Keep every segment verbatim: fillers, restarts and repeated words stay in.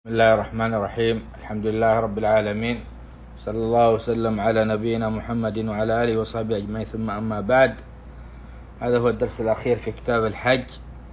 بسم الله الرحمن الرحيم. الحمد لله رب العالمين، صلى الله وسلم على نبينا محمد وعلى آله وصحبه أجمعين، ثم أما بعد. هذا هو الدرس الأخير في كتاب الحج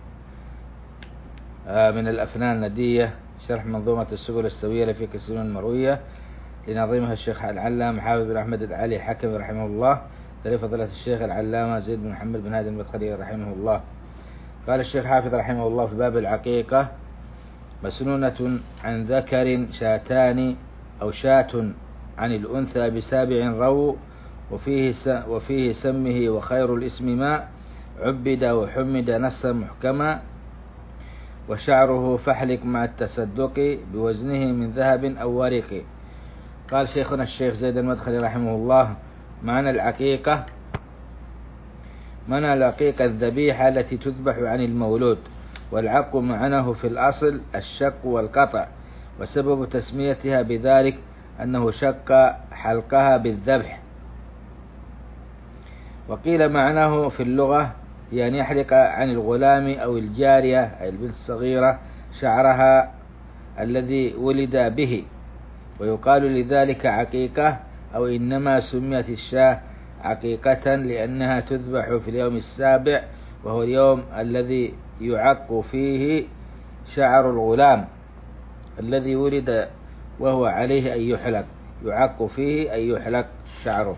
من الأفنان الندية، شرح منظومة السبل السوية لفقه السنن المروية لنظيمها الشيخ العلامة حافظ بن أحمد العلي الحكمي رحمه الله، لفضيلة الشيخ العلامة زيد بن محمد بن هادي المدخلي رحمه الله. قال الشيخ حافظ رحمه الله في باب العقيقة: مسنونة عن ذكر شاتان أو شاة عن الأنثى بسابع رو، وفيه وفيه سمه وخير الاسم ما عبد وحمد نصا محكما، وشعره فحلق مع التصدق بوزنه من ذهب أو ورق. قال شيخنا الشيخ زيد المدخلي رحمه الله: معنى العقيقة، معنى العقيقة الذبيحة التي تذبح عن المولود، والعق معناه في الأصل الشق والقطع، وسبب تسميتها بذلك أنه شق حلقها بالذبح. وقيل معناه في اللغة هي أن يحلق عن الغلام أو الجارية أي البنت الصغيرة شعرها الذي ولد به، ويقال لذلك عقيقة، أو إنما سميت الشاة عقيقة لأنها تذبح في اليوم السابع، وهو اليوم الذي يعق فيه شعر الغلام الذي ولد وهو عليه أن يحلق، يعق فيه أن يحلق شعره.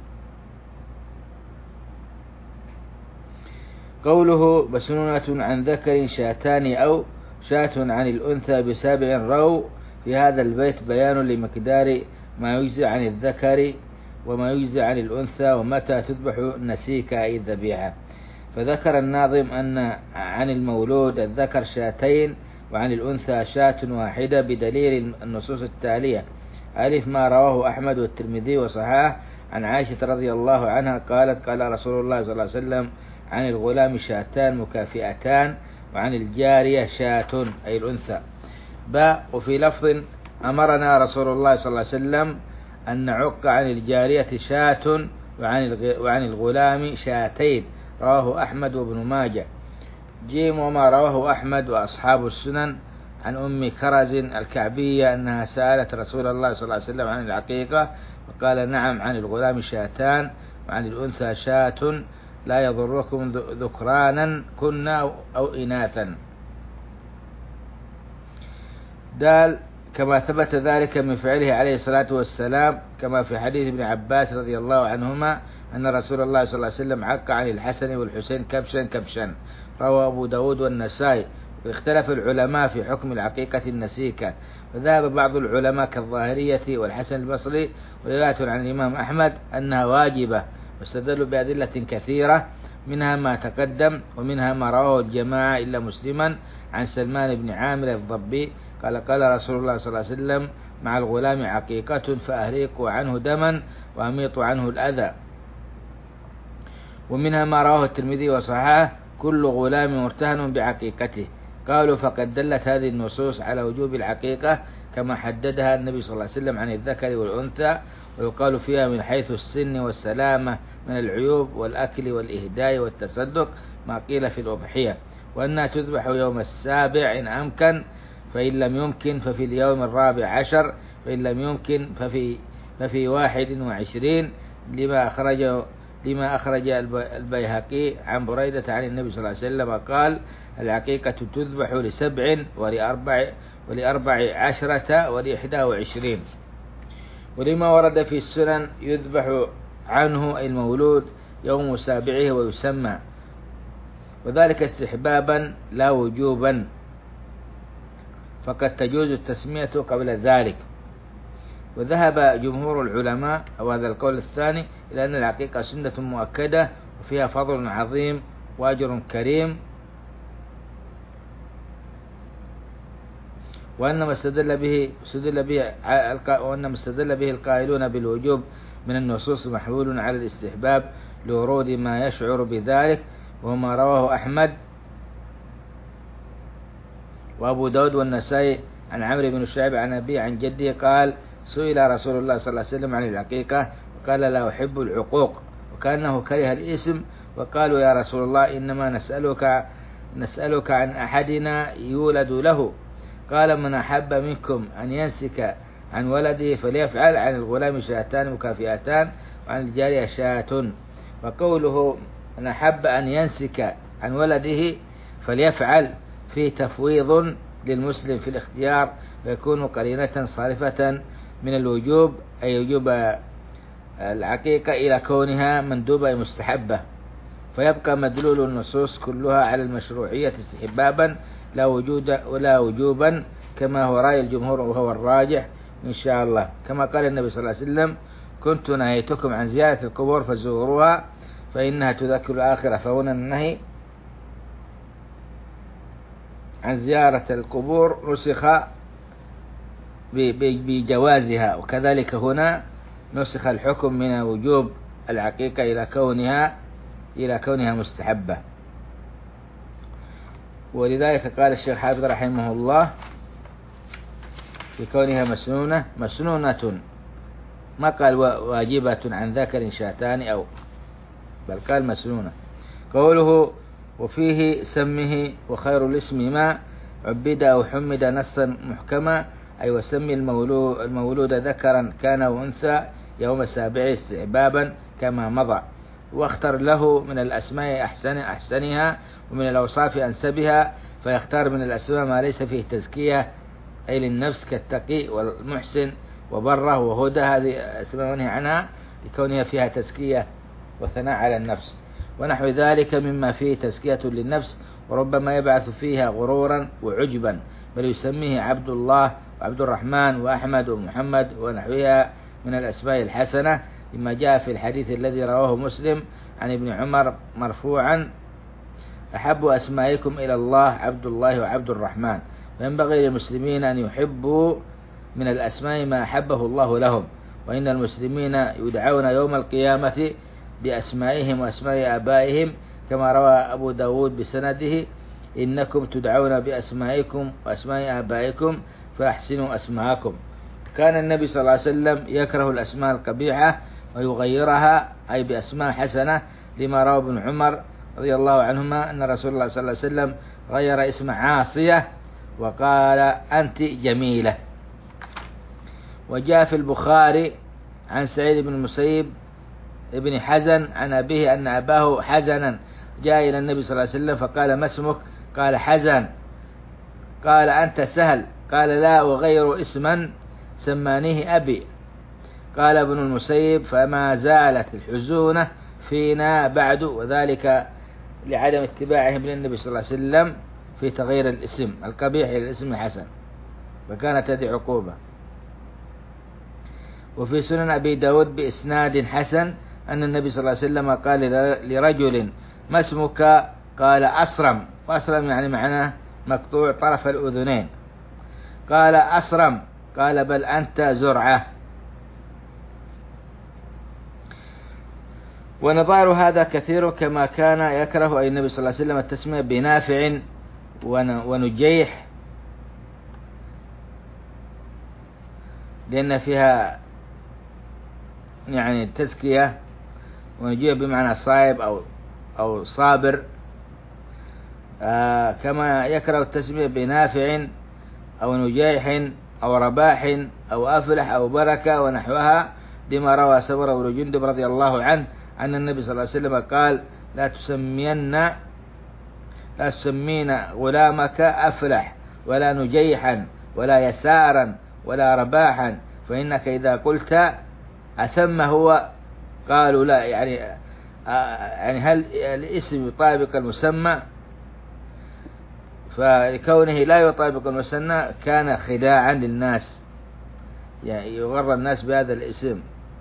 قوله مسنونة عن ذكر شاتان أو شاة عن الأنثى بسابع رو، في هذا البيت بيان لمقدار ما يجزي عن الذكر وما يجزي عن الأنثى، ومتى تذبح نسيك أي الذبيحة. فذكر الناظم أن عن المولود الذكر شاتين وعن الأنثى شاة واحدة بدليل النصوص التالية: ألف ما رواه أحمد والترمذي وصححه عن عائشة رضي الله عنها قالت: قال رسول الله صلى الله عليه وسلم: عن الغلام شاتان مكافئتان، وعن الجارية شاة أي الأنثى. باء وفي لفظ: أمرنا رسول الله صلى الله عليه وسلم أن نعق عن الجارية شاة وعن الغلام شاتين، رواه أحمد وابن ماجه. جيم وما رواه أحمد وأصحاب السنن عن أم كرز الكعبية أنها سألت رسول الله صلى الله عليه وسلم عن العقيقة، وقال: نعم، عن الغلام شاتان وعن الأنثى شاة، لا يضركم ذكرانا كنا أو إناثا. دال كما ثبت ذلك من فعله عليه الصلاة والسلام، كما في حديث ابن عباس رضي الله عنهما أن رسول الله صلى الله عليه وسلم عق عن الحسن والحسين كبشا كبشا، رواه أبو داود والنسائي. واختلف العلماء في حكم العقيقة النسيكة، وذهب بعض العلماء كالظاهرية والحسن البصري ورواية عن الإمام أحمد أنها واجبة، واستدلوا بأدلة كثيرة، منها ما تقدم ومنها ما رواه الجماعة إلا مسلما عن سلمان بن عامر الضبي قال: قال رسول الله صلى الله عليه وسلم: مع الغلام عقيقة، فأهريقوا عنه دما وأميطوا عنه الأذى. ومنها ما رواه الترمذي وصححه: كل غلام مرتهن بعقيقته. قالوا: فقد دلت هذه النصوص على وجوب العقيقة كما حددها النبي صلى الله عليه وسلم عن الذكر والأنثى، ويقال فيها من حيث السن والسلامة من العيوب والأكل والإهداء والتصدق ما قيل في الأضحية، وأنها تذبح يوم السابع إن أمكن، فإن لم يمكن ففي اليوم الرابع عشر، فإن لم يمكن ففي ففي واحد وعشرين، لما أخرج لما أخرج البيهقي عن بريدة عن النبي صلى الله عليه وسلم قال: العقيقة تذبح لسبع ولأربع ولأربع عشرة ولإحدى وعشرين. ولما ورد في السنن يذبح عنه المولود يوم سابعه ويسمى، وذلك استحبابا لا وجوبا، فقد تجوز التسمية قبل ذلك. وذهب جمهور العلماء أو هذا القول الثاني إلى أن العقيقة سنة مؤكدة وفيها فضل عظيم وأجر كريم، وأنما استدل به استدل به وأنما استدل به القائلون بالوجوب من النصوص محمول على الاستحباب لورود ما يشعر بذلك، وما رواه أحمد وأبو داود والنسائي عن عمرو بن شعيب عن أبي عن جده قال: سئل رسول الله صلى الله عليه وسلم عن العقيقة وقال: لا أحب العقوق، وكأنه كره الاسم، وقالوا: يا رسول الله إنما نسألك نسألك عن أحدنا يولد له، قال من أحب منكم أن ينسك عن ولده فليفعل. عن الغلام شاتان مكافئتان، وعن الجارية شاة. وقوله من أحب أن ينسك عن ولده فليفعل في تفويض للمسلم في الاختيار، ويكون قرينة صارفة من الوجوب، أي وجوب العقيقة، إلى كونها مندوبة مستحبة، فيبقى مدلول النصوص كلها على المشروعية استحبابا لا وجود ولا وجوبا، كما هو رأي الجمهور وهو الراجح إن شاء الله. كما قال النبي صلى الله عليه وسلم: كنت نهيتكم عن زيارة القبور فزوروها فإنها تذكر الآخرة. فهنا النهي عن زيارة القبور نسخ بجوازها، وكذلك هنا نسخ الحكم من وجوب العقيقة إلى كونها إلى كونها مستحبة. ولذلك قال الشيخ حافظ رحمه الله في كونها مسنونة مسنونة، ما قال واجبة عن ذكر شاتان أو، بل قال مسنونة. قوله وفيه سمه وخير الاسم ما عبد أو حمد نصا محكما، أي وسمي المولود, المولود ذكرا كان وأنثى يوم سابعه استحبابا كما مضى، واختر له من الأسماء أحسن أحسنها ومن الأوصاف أنسبها، فيختار من الأسماء ما ليس فيه تزكية أي للنفس كالتقي والمحسن وبره وهدى، هذه أسماء منهي عنها لكونها فيها تزكية وثناء على النفس، ونحو ذلك مما فيه تزكية للنفس، وربما يبعث فيها غرورا وعجبا، بل يسميه عبد الله وعبد الرحمن وأحمد ومحمد ونحوها من الأسماء الحسنة، لما جاء في الحديث الذي رواه مسلم عن ابن عمر مرفوعا: أحب أسمائكم إلى الله عبد الله وعبد الرحمن. وينبغي للمسلمين أن يحبوا من الأسماء ما أحبه الله لهم، وإن المسلمين يدعون يوم القيامة بأسمائهم وأسماء آبائهم، كما روى أبو داود بسنده: إنكم تدعون بأسمائكم وأسماء آبائكم فأحسنوا أسماءكم. كان النبي صلى الله عليه وسلم يكره الأسماء القبيحة ويغيرها أي بأسماء حسنة، لما روى ابن عمر رضي الله عنهما أن رسول الله صلى الله عليه وسلم غير اسم عاصية وقال أنت جميلة. وجاء في البخاري عن سعيد بن المسيب ابن حزن عن أبيه أن أباه حزنا جاء إلى النبي صلى الله عليه وسلم فقال: ما اسمك؟ قال: حزن. قال: أنت سهل؟ قال: لا، وغير اسما سمانيه أبي. قال ابن المسيب: فما زالت الحزونة فينا بعد، وذلك لعدم اتباعهم للنبي صلى الله عليه وسلم في تغيير الاسم القبيح إلى الاسم الحسن، وكانت هذه عقوبة. وفي سنن أبي داود بإسناد حسن أن النبي صلى الله عليه وسلم قال لرجل: ما اسمك؟ قال: أصرم. وأصرم يعني معناه مقطوع طرف الأذنين. قال: أصرم. قال: بل أنت زرعة. ونظائر هذا كثير، كما كان يكره أي النبي صلى الله عليه وسلم التسمية بنافع ونجيح، لأن فيها يعني تزكية، ونجيح بمعنى صائب أو أو صابر. آه كما يكره التسمية بنافع أو نجيح أو رباح أو أفلح أو بركة ونحوها، لما روى سمرة بن جندب رضي الله عنه أن النبي صلى الله عليه وسلم قال: لا تسمين لا تسمين غلامك أفلح ولا نجيحا ولا يسارا ولا رباحا، فإنك إذا قلت أثم هو. قالوا: لا، يعني يعني هل الاسم يطابق المسمى؟ فلكونه لا يطابق المسمى كان خداعا للناس، يعني يغر الناس بهذا الاسم.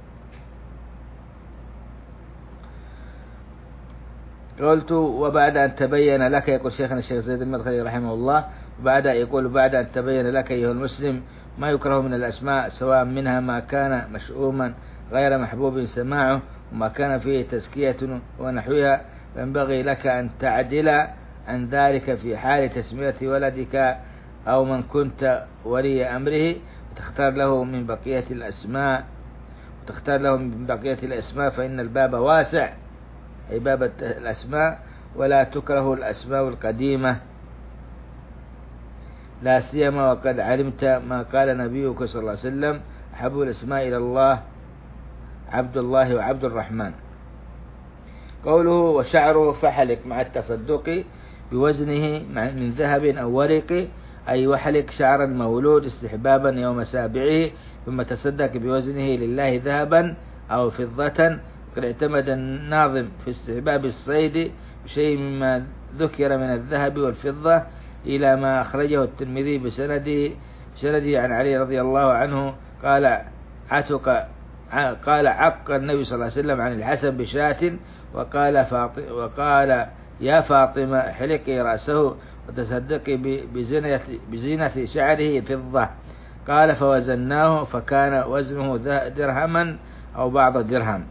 قلت: وبعد أن تبين لك، يقول شيخنا الشيخ زيد المدخلي رحمه الله، وبعد يقول بعد أن تبين لك أيها المسلم ما يكره من الأسماء، سواء منها ما كان مشؤوما غير محبوب سماعه، وما كان فيه تزكية ونحوها، فينبغي لك أن تعدل عن ذلك في حال تسمية ولدك أو من كنت ولي أمره، وتختار له من بقية الأسماء وتختار له من بقية الأسماء فإن الباب واسع، أي باب الأسماء، ولا تكره الأسماء القديمة. لا سيما وقد علمت ما قال نبيك صلى الله عليه وسلم: أحب الأسماء إلى الله عبد الله وعبد الرحمن. قوله: وشعره فحلق مع التصدق بوزنه من ذهب أو ورق، أي وحلق شعر المولود استحبابا يوم سابعه، ثم تصدق بوزنه لله ذهبا أو فضة. قد اعتمد الناظم في استحباب الصيد بشيء مما ذكر من الذهب والفضة إلى ما أخرجه الترمذي بسنده بسنده عن علي رضي الله عنه قال: عتق قال عق النبي صلى الله عليه وسلم عن الحسن بشاة، وقال فاطمة وقال: يا فاطمة احلقي رأسه وتصدقي بزينة, بزينة شعره فضة. قال: فوزناه فكان وزنه درهما أو بعض درهم.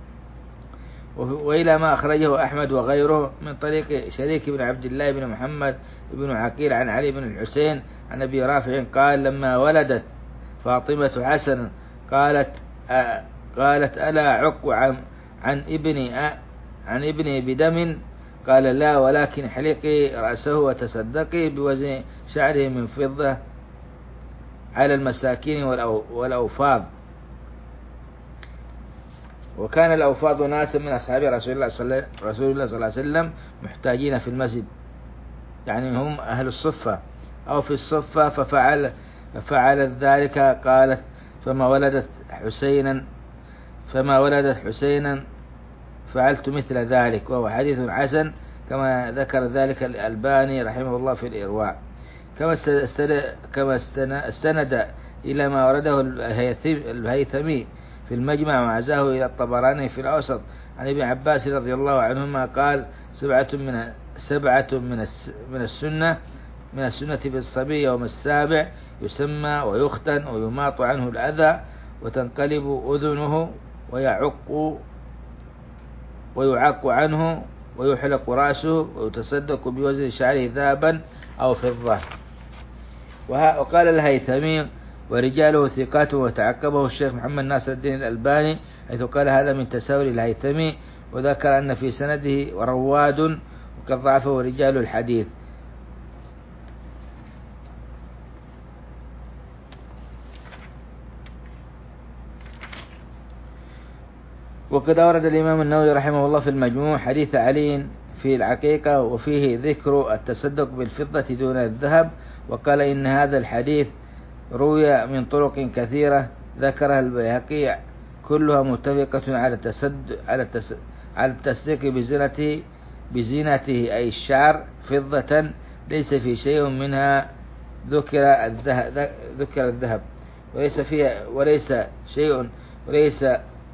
وإلى ما أخرجه أحمد وغيره من طريق شريك بن عبد الله بن محمد بن عقيل عن علي بن الحسين عن أبي رافع قال: لما ولدت فاطمة حسن قالت أ... قالت: ألا أعق عن, عن ابني أ... عن ابني بدم؟ قال: لا، ولكن حلقي رأسه وتصدقي بوزن شعره من فضة على المساكين والأو... والأوفاض. وكان الأوفاض ناسا من أصحاب رسول الله صلى الله عليه وسلم محتاجين في المسجد، يعني هم أهل الصفة أو في الصفة، ففعل ففعلت ذلك. قالت: فما ولدت حسينا فما ولدت حسينا فعلت مثل ذلك، وهو حديث حسن كما ذكر ذلك الألباني رحمه الله في الإرواء. كما كما استند إلى ما ورده الهيثمي في المجمع وعزاه إلى الطبراني في الأوسط عن ابن عباس رضي الله عنهما قال: سبعة من سبعة من من السنة من السنة بالصبي يوم السابع يسمى ويختن ويماط عنه الأذى وتنقلب أذنه ويعق ويعق عنه ويحلق رأسه ويتصدق بوزن شعره ذهبا أو فضة. وقال الهيثمي: ورجاله ثقات، وتعقبه الشيخ محمد ناصر الدين الألباني حيث قال: هذا من تساهل الهيثمي، وذكر أن في سنده رواد وقد ضعفه رجال الحديث. وقد أورد الإمام النووي رحمه الله في المجموع حديث علي في العقيقة وفيه ذكر التصدق بالفضة دون الذهب، وقال: إن هذا الحديث روي من طرق كثيرة ذكرها البيهقي كلها متفقة على التصدق على على التصديق بزينته بزينته أي الشعر فضة، ليس في شيء منها ذكر الذهب ذكر الذهب وليس فيها وليس شيء وليس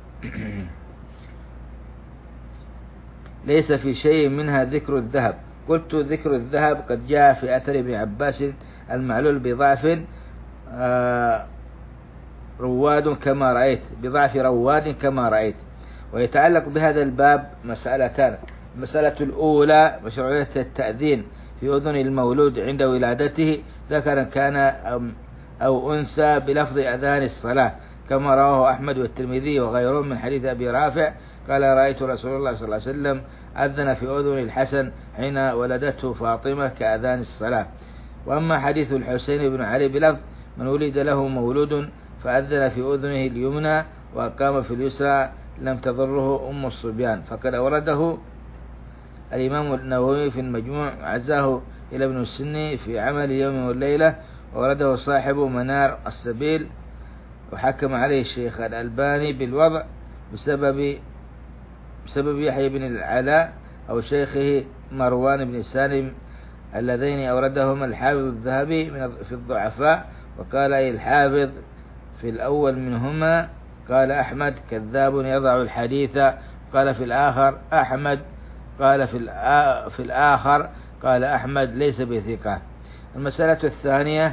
ليس في شيء منها ذكر الذهب. قلت: ذكر الذهب قد جاء في أثر ابن عباس المعلول بضعف آه رواد كما رأيت بضعف رواد كما رأيت. ويتعلق بهذا الباب مسألتان: المسألة الأولى مشروعية التأذين في أذن المولود عند ولادته ذكرا كان أو أنثى بلفظ أذان الصلاة، كما رواه أحمد والترمذي وغيرهم من حديث أبي رافع قال: رأيت رسول الله صلى الله عليه وسلم أذن في أذن الحسن حين ولدته فاطمة كأذان الصلاة. وأما حديث الحسين بن علي بلفظ: من ولد له مولود فأذن في أذنه اليمنى وأقام في اليسرى لم تضره أم الصبيان، فقد أورده الإمام النووي في المجموع عزاه إلى ابن السني في عمل يوم والليلة، وورده صاحب منار السبيل، وحكم عليه الشيخ الألباني بالوضع بسبب بسبب يحيى بن العلاء أو شيخه مروان بن سالم اللذين أوردهما الحافظ الذهبي في الضعفاء، وقال: أي الحافظ في الأول منهما قال أحمد كذاب يضع الحديث، قال في الآخر أحمد قال في في الآخر قال أحمد ليس بثقة. المسألة الثانية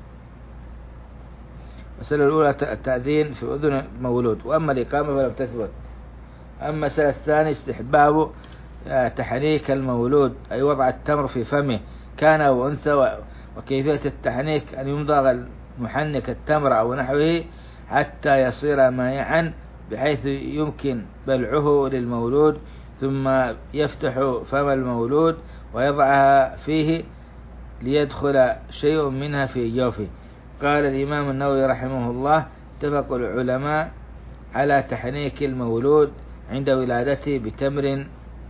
المسألة الأولى التأذين في أذن المولود، وأما الإقامة فلم تثبت. أما المسألة الثانية استحباب تحنيك المولود، أي وضع التمر في فمه كان أو أنثى، وكيفية التحنيك أن يمضغ المحنك التمر أو نحوه حتى يصير مائعا بحيث يمكن بلعه للمولود، ثم يفتح فم المولود ويضعها فيه ليدخل شيء منها في جوفه. قال الإمام النووي رحمه الله: اتفق العلماء على تحنيك المولود عند ولادته بتمر،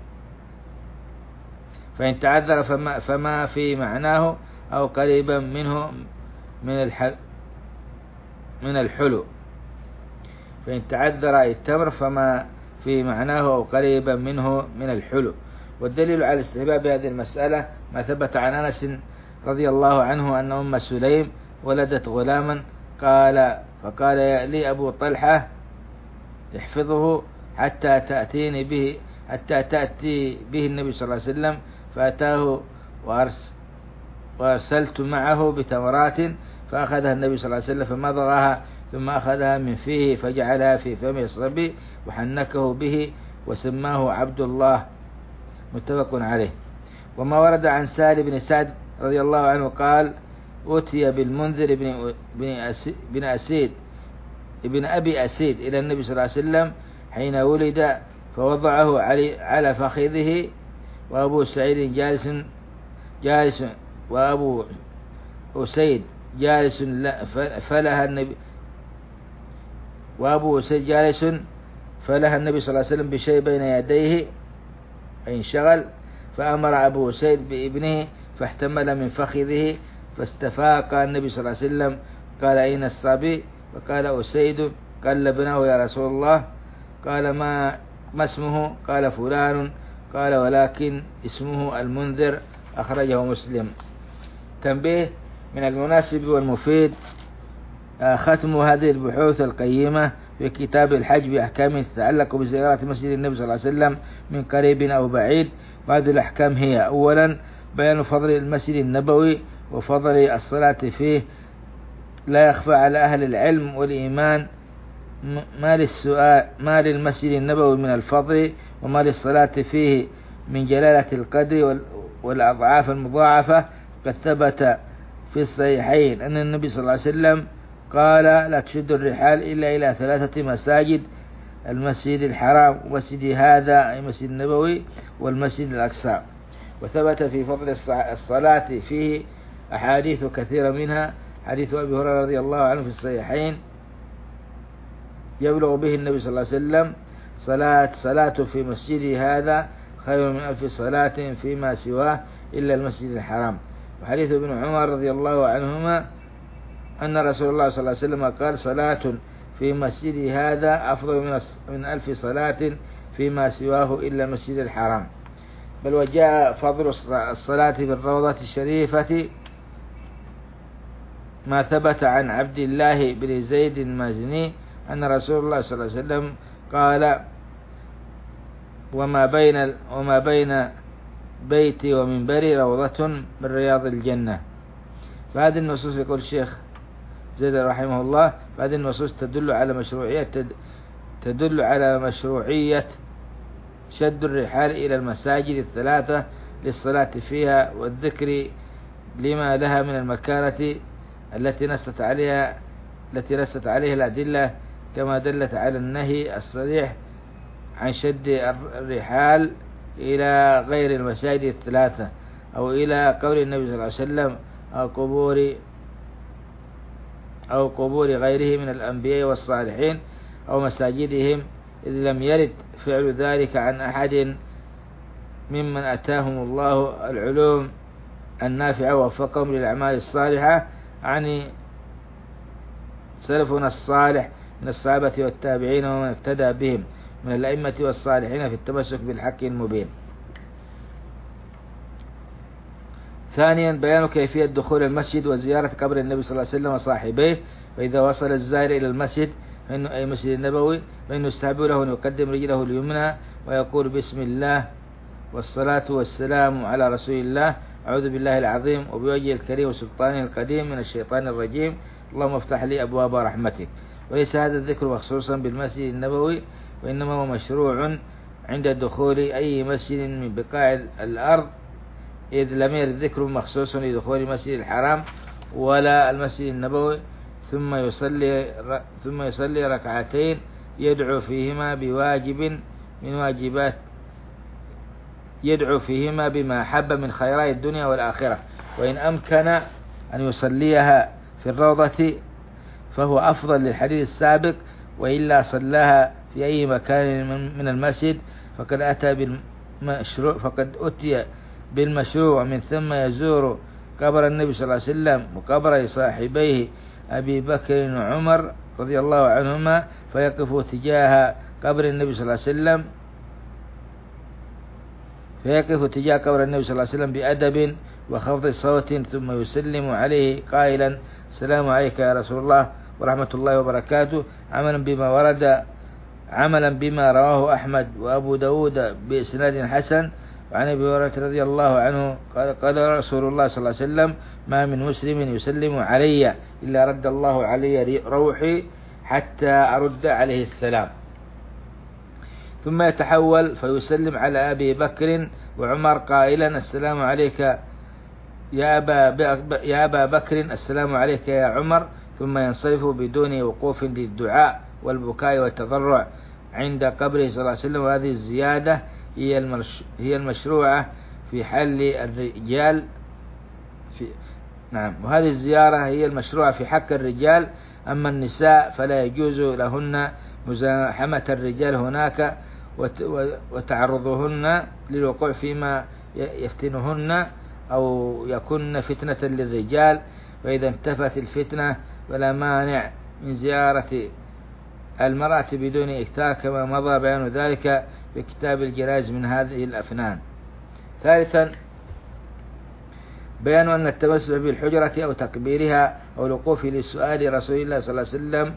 فإن تعذر فما, فما في معناه أو قريبا منه من الحل من الحلو فإن تعذر التمر فما في معناه أو قريبا منه من الحلو. والدليل على استحباب هذه المسألة ما ثبت عن أنس رضي الله عنه أن أم سليم ولدت غلاما، قال فقال لي أبو طلحة: احفظه حتى تأتيني به حتى تأتي به النبي صلى الله عليه وسلم. فأتاه وأرس وأرسلت معه بتمرات، فأخذها النبي صلى الله عليه وسلم فمضغها، ثم أخذها من فيه فجعلها في فم الصبي وحنكه به وسماه عبد الله، متفق عليه. وما ورد عن سهل بن سعد رضي الله عنه قال: أتي بالمنذر بن بن أسيد ابن أبي أسيد إلى النبي صلى الله عليه وسلم حين ولد، فوضعه على فخذه، وأبو سعيد جالس جالس وأبو أسيد جالس فلها النبي وأبو أسيد جالس فلها النبي صلى الله عليه وسلم بشيء بين يديه انشغل، فأمر أبو أسيد بابنه فاحتمل من فخذه، فاستفاق النبي صلى الله عليه وسلم قال: أين الصبي؟ فقال أسيد. قال: لبناه يا رسول الله. قال: ما ما اسمه؟ قال: فلان. قال: ولكن اسمه المنذر، أخرجه مسلم. تنبيه: من المناسب والمفيد ختم هذه البحوث القيمة في كتاب الحج بأحكام تتعلق بزيارة مسجد النبي صلى الله عليه وسلم من قريب أو بعيد. وهذه الأحكام هي: أولا، بيان فضل المسجد النبوي وفضل الصلاة فيه. لا يخفى على أهل العلم والإيمان ما للسؤال ما للمسجد النبوي من الفضل، وما للصلاة فيه من جلالة القدر والأضعاف المضاعفة. قد ثبت في الصحيحين أن النبي صلى الله عليه وسلم قال: لا تشد الرحال إلا إلى ثلاثة مساجد: المسجد الحرام، ومسجد هذا أي مسجد النبوي، والمسجد الأقصى. وثبت في فضل الصلاة فيه أحاديث كثيرة، منها حديث أبي هريرة رضي الله عنه في الصحيحين يبلغ به النبي صلى الله عليه وسلم: صلاة صلاة في مسجدي هذا خير من ألف صلاة فيما سواه إلا المسجد الحرام. وحديث ابن عمر رضي الله عنهما أن رسول الله صلى الله عليه وسلم قال: صلاة في مسجدي هذا أفضل من من ألف صلاة فيما سواه إلا المسجد الحرام. بل وجاء فضل الصلاة في الروضة الشريفة ما ثبت عن عبد الله بن زيد المازني أن رسول الله صلى الله عليه وسلم قال: وما بين وما بين بيتي ومنبري روضة من رياض الجنة. فهذه النصوص، يقول الشيخ زيد رحمه الله، فهذه النصوص تدل على مشروعية تدل على مشروعية شد الرحال إلى المساجد الثلاثة للصلاة فيها والذكر لما لها من المكانة التي نصت عليها التي نصت عليها الأدلة، كما دلت على النهي الصريح عن شد الرحال إلى غير المساجد الثلاثة، أو إلى قول النبي صلى الله عليه وسلم: أو قبور أو قبور غيره من الأنبياء والصالحين أو مساجدهم، إذ لم يرد فعل ذلك عن أحد ممن أتاهم الله العلوم النافعة ووفقهم للأعمال الصالحة، عن سلفنا الصالح من الصحابة والتابعين ومن اقتدى بهم من الأئمة والصالحين في التمسك بالحق المبين. ثانيا، بيان كيفية دخول المسجد وزيارة قبر النبي صلى الله عليه وسلم وصاحبيه. فإذا وصل الزائر إلى المسجد فإنه أي مسجد النبوي فإنه يستحب له أن يقدم رجله اليمنى ويقول: بسم الله والصلاة والسلام على رسول الله، أعوذ بالله العظيم وبوجهه الكريم وسلطانه القديم من الشيطان الرجيم، اللهم افتح لي أبواب رحمتك. وليس هذا الذكر مخصوصا بالمسجد النبوي، وإنما هو مشروع عند دخول أي مسجد من بقاع الأرض، إذ لم يرد ذكر مخصوص لدخول المسجد الحرام ولا المسجد النبوي. ثم يصلي ثم يصلي ركعتين يدعو فيهما بواجب من واجبات يدعو فيهما بما حب من خيرات الدنيا والآخرة. وإن أمكن أن يصليها في الروضة فهو أفضل للحديث السابق، وإلا صلاها في أي مكان من المسجد فقد أتى بالمشروع فقد أتي بالمشروع، من ثم يزور قبر النبي صلى الله عليه وسلم وقبر صاحبيه أبي بكر وعمر رضي الله عنهما، فيقف تجاه قبر النبي صلى الله عليه وسلم فيقف تجاه قبر النبي صلى الله عليه وسلم بأدب وخفض صوت، ثم يسلم عليه قائلا: السلام عليك يا رسول الله ورحمة الله وبركاته، عملا بما ورد عملا بما رواه أحمد وأبو داود بإسناد حسن. وعن أبي هريرة رضي الله عنه قال: قال رسول الله صلى الله عليه وسلم: ما من مسلم يسلم علي إلا رد الله علي روحي حتى أرد عليه السلام. ثم يتحول فيسلم على أبي بكر وعمر قائلا: السلام عليك يا أبا, يا أبا بكر، السلام عليك يا عمر، ثم ينصرف بدون وقوف للدعاء والبكاء والتضرع عند قبره صلى الله عليه وسلم. وهذه الزيادة هي المش... هي المشروعة في حل الرجال في نعم وهذه الزيارة هي المشروعة في حق الرجال. أما النساء فلا يجوز لهن مزاحمة الرجال هناك وت... وتعرضهن للوقوع فيما يفتنهن أو يكون فتنة للرجال، فإذا انتفت الفتنة فلا مانع من زيارة المرأة بدون إكثار، كما مضى بيان ذلك في كتاب الجنائز من هذه الأفنان. ثالثا، بيان أن التمسح بالحجرة أو تكبيرها أو الوقوف للسؤال رسول الله صلى الله عليه وسلم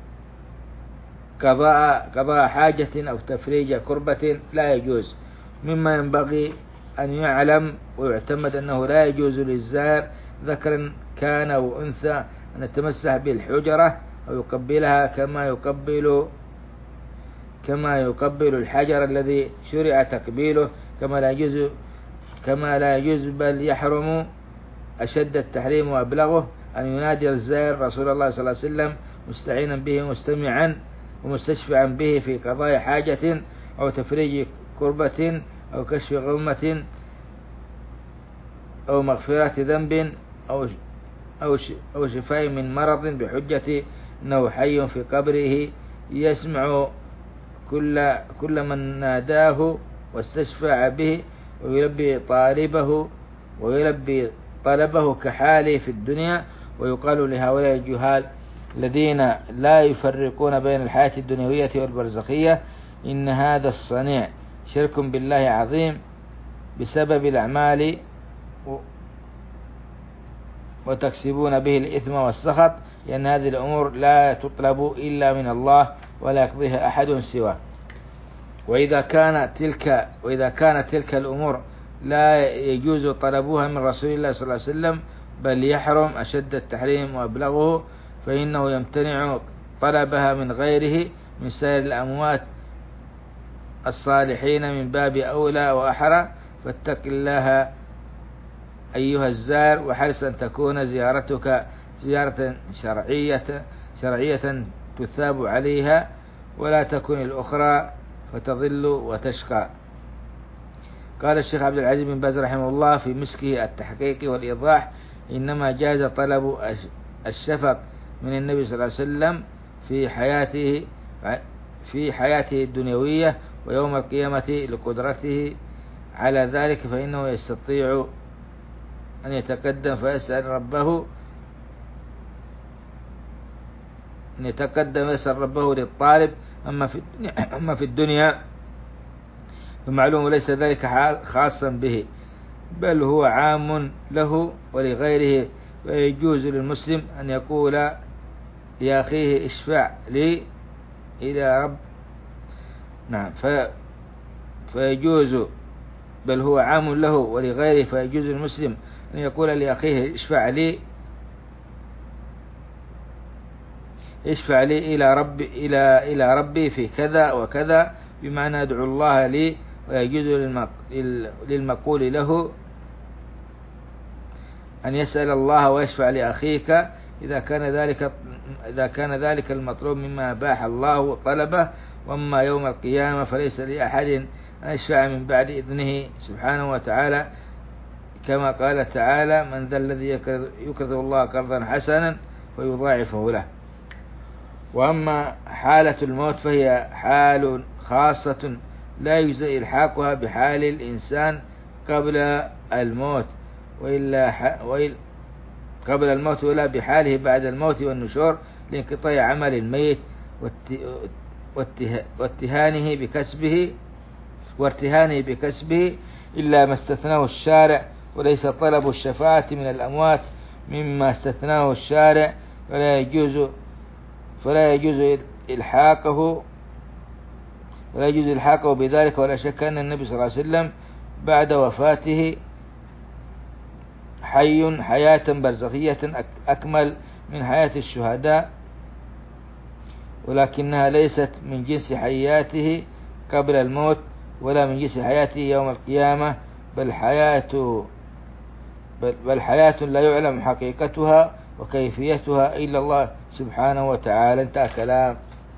قضاء قضاء حاجة أو تفريج كربة لا يجوز. مما ينبغي أن يعلم ويعتمد أنه لا يجوز للزائر ذكرا كان أو أنثى أن يتمسح بالحجرة أو يقبلها كما يقبل كما يقبل الحجر الذي شرع تقبيله، كما لا يجوز كما لا يجوز بل يحرم أشد التحريم وأبلغه أن ينادي الزائر رسول الله صلى الله عليه وسلم مستعينا به مستمعا ومستشفعا به في قضاء حاجة أو تفريج كربة أو كشف غمة أو مغفرة ذنب أو أو أو شفاء من مرض بحجة أنه حي في قبره يسمع كل كل من ناداه واستشفع به ويلبي طالبه ويلبي طلبه كحاله في الدنيا. ويقال لهؤلاء الجهال الذين لا يفرقون بين الحياة الدنيوية والبرزخية: إن هذا الصنيع شرك بالله عظيم بسبب الأعمال وتكسبون به الإثم والسخط، لأن هذه الأمور لا تطلب إلا من الله ولا يقضيها أحد سواه. وإذا كانت تلك وإذا كانت تلك الأمور لا يجوز طلبها من رسول الله صلى الله عليه وسلم بل يحرم أشد التحريم وأبلغه، فإنه يمتنع طلبها من غيره من سائر الأموات الصالحين من باب أولى وأحرى. فاتق الله أيها الزائر وحرص أن تكون زيارتك زيارة شرعية شرعية تثاب عليها، ولا تكن الأخرى فتضل وتشقى. قال الشيخ عبد العزيز بن باز رحمه الله في مسكه التحقيق والإيضاح: إنما جاز طلب الشفق من النبي صلى الله عليه وسلم في حياته في حياته الدنيوية، ويوم القيامة لقدرته على ذلك فإنه يستطيع أن يتقدم فيسأل ربه أن يتقدم ويسأل ربه للطالب. أما في الدنيا, أما في الدنيا فمعلوم ليس ذلك خاصا به، بل هو عام له ولغيره. ويجوز للمسلم أن يقول لأخيه: اشفع لي إلى رب نعم ف... فيجوز بل هو عام له ولغيره فيجوز للمسلم أن يقول لأخيه: اشفع لي اشفع لي إلى ربي إلى إلى ربي في كذا وكذا، بمعنى ادعو الله لي. ويجوز للمقول له أن يسأل الله ويشفع لأخيك إذا كان ذلك إذا كان ذلك المطلوب مما أباح الله طلبه. وأما يوم القيامة فليس لأحد أن يشفع من بعد إذنه سبحانه وتعالى، كما قال تعالى: من ذا الذي يقرض الله قرضا حسنا فيضاعفه له. وأما حالة الموت فهي حال خاصة لا يجزئ إلحاقها بحال الإنسان قبل الموت وإلا ح... وإلا قبل الموت ولا بحاله بعد الموت والنشور، لانقطاع عمل الميت واتها... واتهانه بكسبه وارتهانه بكسبه، إلا ما استثناه الشارع، وليس طلب الشفاعة من الأموات مما استثناه الشارع، فلا يجوز فلا يجوز إلحاقه ولا يجوز إلحاقه بذلك. ولا شك أن النبي صلى الله عليه وسلم بعد وفاته حي حياة برزخية أكمل من حياة الشهداء، ولكنها ليست من جنس حياته قبل الموت ولا من جنس حياته يوم القيامة، بل حياة بل, بل حياة لا يعلم حقيقتها وكيفيتها إلا الله سبحانه وتعالى. انتهى كلام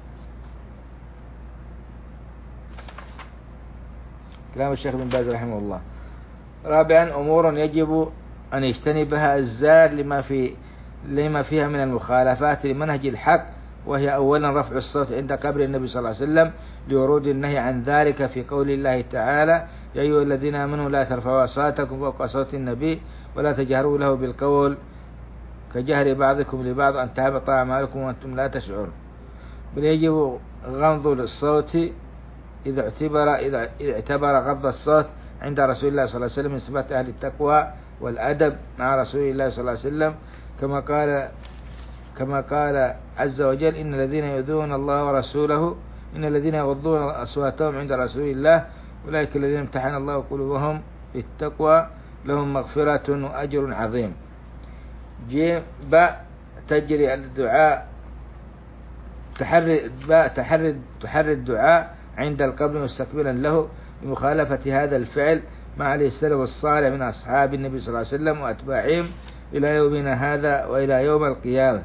كلام الشيخ بن باز رحمه الله. رابعا: أمور يجب أن يجتنبها الزار لما في لما فيها من المخالفات لمنهج الحق، وهي أولا رفع الصوت عند قبر النبي صلى الله عليه وسلم لورود النهي عن ذلك في قول الله تعالى: يا أيها الذين آمنوا لا ترفعوا أصواتكم فوق صوت النبي ولا تجهروا له بالقول كجهر بعضكم لبعض أن تهبط أعمالكم وأنتم لا تشعرون. بل يجب غض الصوت إذا اعتبر إذا اعتبر غض الصوت عند رسول الله صلى الله عليه وسلم من صفات أهل التقوى والأدب مع رسول الله صلى الله عليه وسلم، كما قال كما قال عز وجل: إن الذين يؤذون الله ورسوله إن الذين يغضون أصواتهم عند رسول الله أولئك الذين امتحن الله قلوبهم بالتقوى لهم مغفرة وأجر عظيم. جيم باء تجري الدعاء تحري باء تحري تحري الدعاء عند القبر مستقبلا له بمخالفة هذا الفعل مع عليه السلف الصالح من أصحاب النبي صلى الله عليه وسلم وأتباعهم إلى يومنا هذا وإلى يوم القيامة.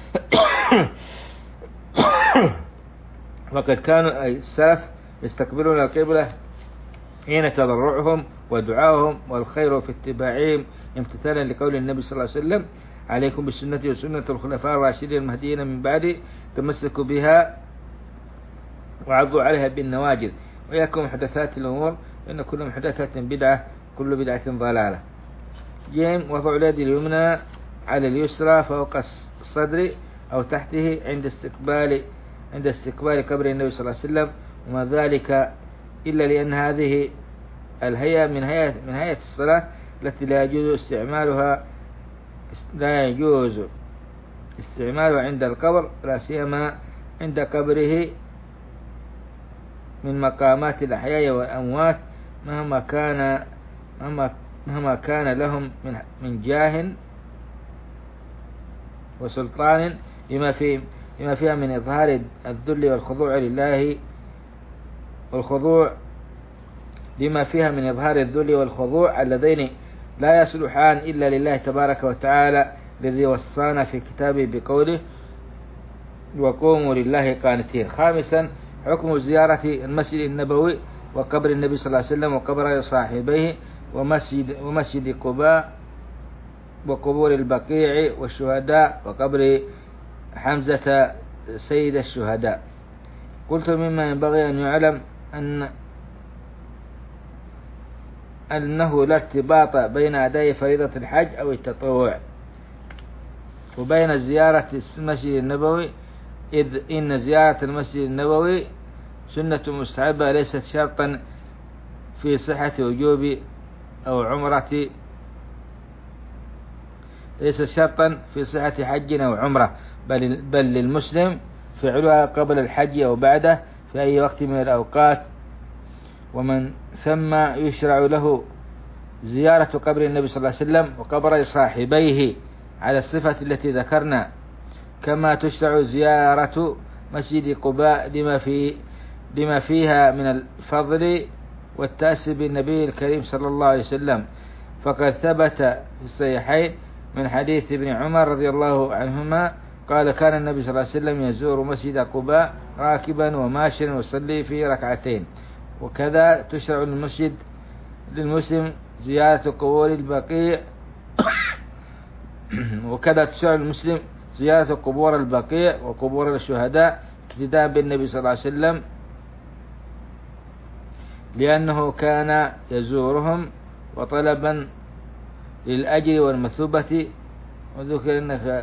وقد كانوا السلف يستقبلون القبلة حين تضرعهم ودعاهم والخير في اتباعهم امتثالا لقول النبي صلى الله عليه وسلم: عليكم بسنتي وسنة الخلفاء الراشدين المهديين من بعدي تمسكوا بها وعضوا عليها بالنواجذ وإياكم محدثات الأمور إن كل محدثة بدعة كل بدعة ضلالة. جيم: وضع اليد اليمنى على اليسرى فوق الصدر أو تحته عند استقبال عند استقبال قبر النبي صلى الله عليه وسلم، وما ذلك إلا لأن هذه الهيئة من هيئة من هيئة الصلاة التي لا يجوز استعمالها لا يجوز استعمالها عند القبر، لا سيما عند قبره من مقامات الأحياء والأموات مهما كان مهما مهما كان لهم من من جاه وسلطان، لما في لما فيها من إظهار الذل والخضوع لله والخضوع لما فيها من إظهار الذل والخضوع اللذين لا يصلحان إلا لله تبارك وتعالى، الذي وصانا في كتابه بقوله: وقوموا لله قانتين. خامسا: حكم زيارة المسجد النبوي وقبر النبي صلى الله عليه وسلم وقبر صاحبيه ومسجد ومسجد قباء وقبور البقيع والشهداء وقبر حمزة سيد الشهداء. قلت: مما ينبغي أن يعلم أن أنه لا ارتباط بين أداء فريضة الحج أو التطوع وبين زيارة المسجد النبوي، إذ إن زيارة المسجد النبوي سنة مستحبة ليست شرطا في صحة وجوب أو عمرة ليست شرطا في صحة حج أو عمرة، بل, بل للمسلم فعلها قبل الحج أو بعده في أي وقت من الأوقات، ومن ثم يشرع له زيارة قبر النبي صلى الله عليه وسلم وقبر صاحبيه على الصفة التي ذكرنا، كما تشرع زيارة مسجد قباء لما في لما فيها من الفضل والتأسي بالنبي الكريم صلى الله عليه وسلم. فقد ثبت في الصحيحين من حديث ابن عمر رضي الله عنهما قال: كان النبي صلى الله عليه وسلم يزور مسجد قباء راكبا وماشيا ويصلي في ركعتين. وكذا تشرع المسجد للمسلم زيارة قبور البقيع وكذا تشرع المسلم زيارة قبور البقيع وقبور الشهداء اقتداء بالنبي صلى الله عليه وسلم، لأنه كان يزورهم وطلبا للأجر والمثوبة، وذكر أنك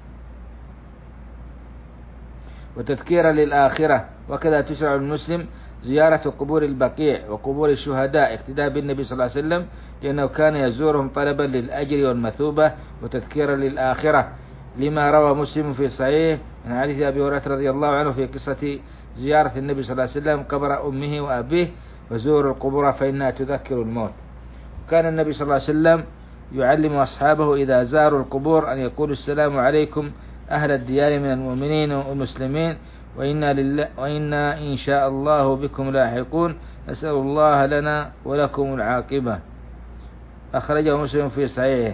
وتذكيرا للآخرة. وكذا تشرع المسلم زيارة قبور البقيع وقبور الشهداء اقتداء بالنبي صلى الله عليه وسلم، لأنه كان يزورهم طلبا للأجر والمثوبة وتذكيرا للآخرة، لما روى مسلم في صحيح من حديث أبي هريرة رضي الله عنه في قصة زيارة النبي صلى الله عليه وسلم قبر أمه وأبيه: وزوروا القبور فإنها تذكر الموت. وكان النبي صلى الله عليه وسلم يعلم أصحابه إذا زاروا القبور أن يقولوا: السلام عليكم أهل الديار من المؤمنين والمسلمين، وإنا, لله وإنا إن شاء الله بكم لاحقون، نسأل الله لنا ولكم العاقبة. أخرجه مسلم في صحيحه.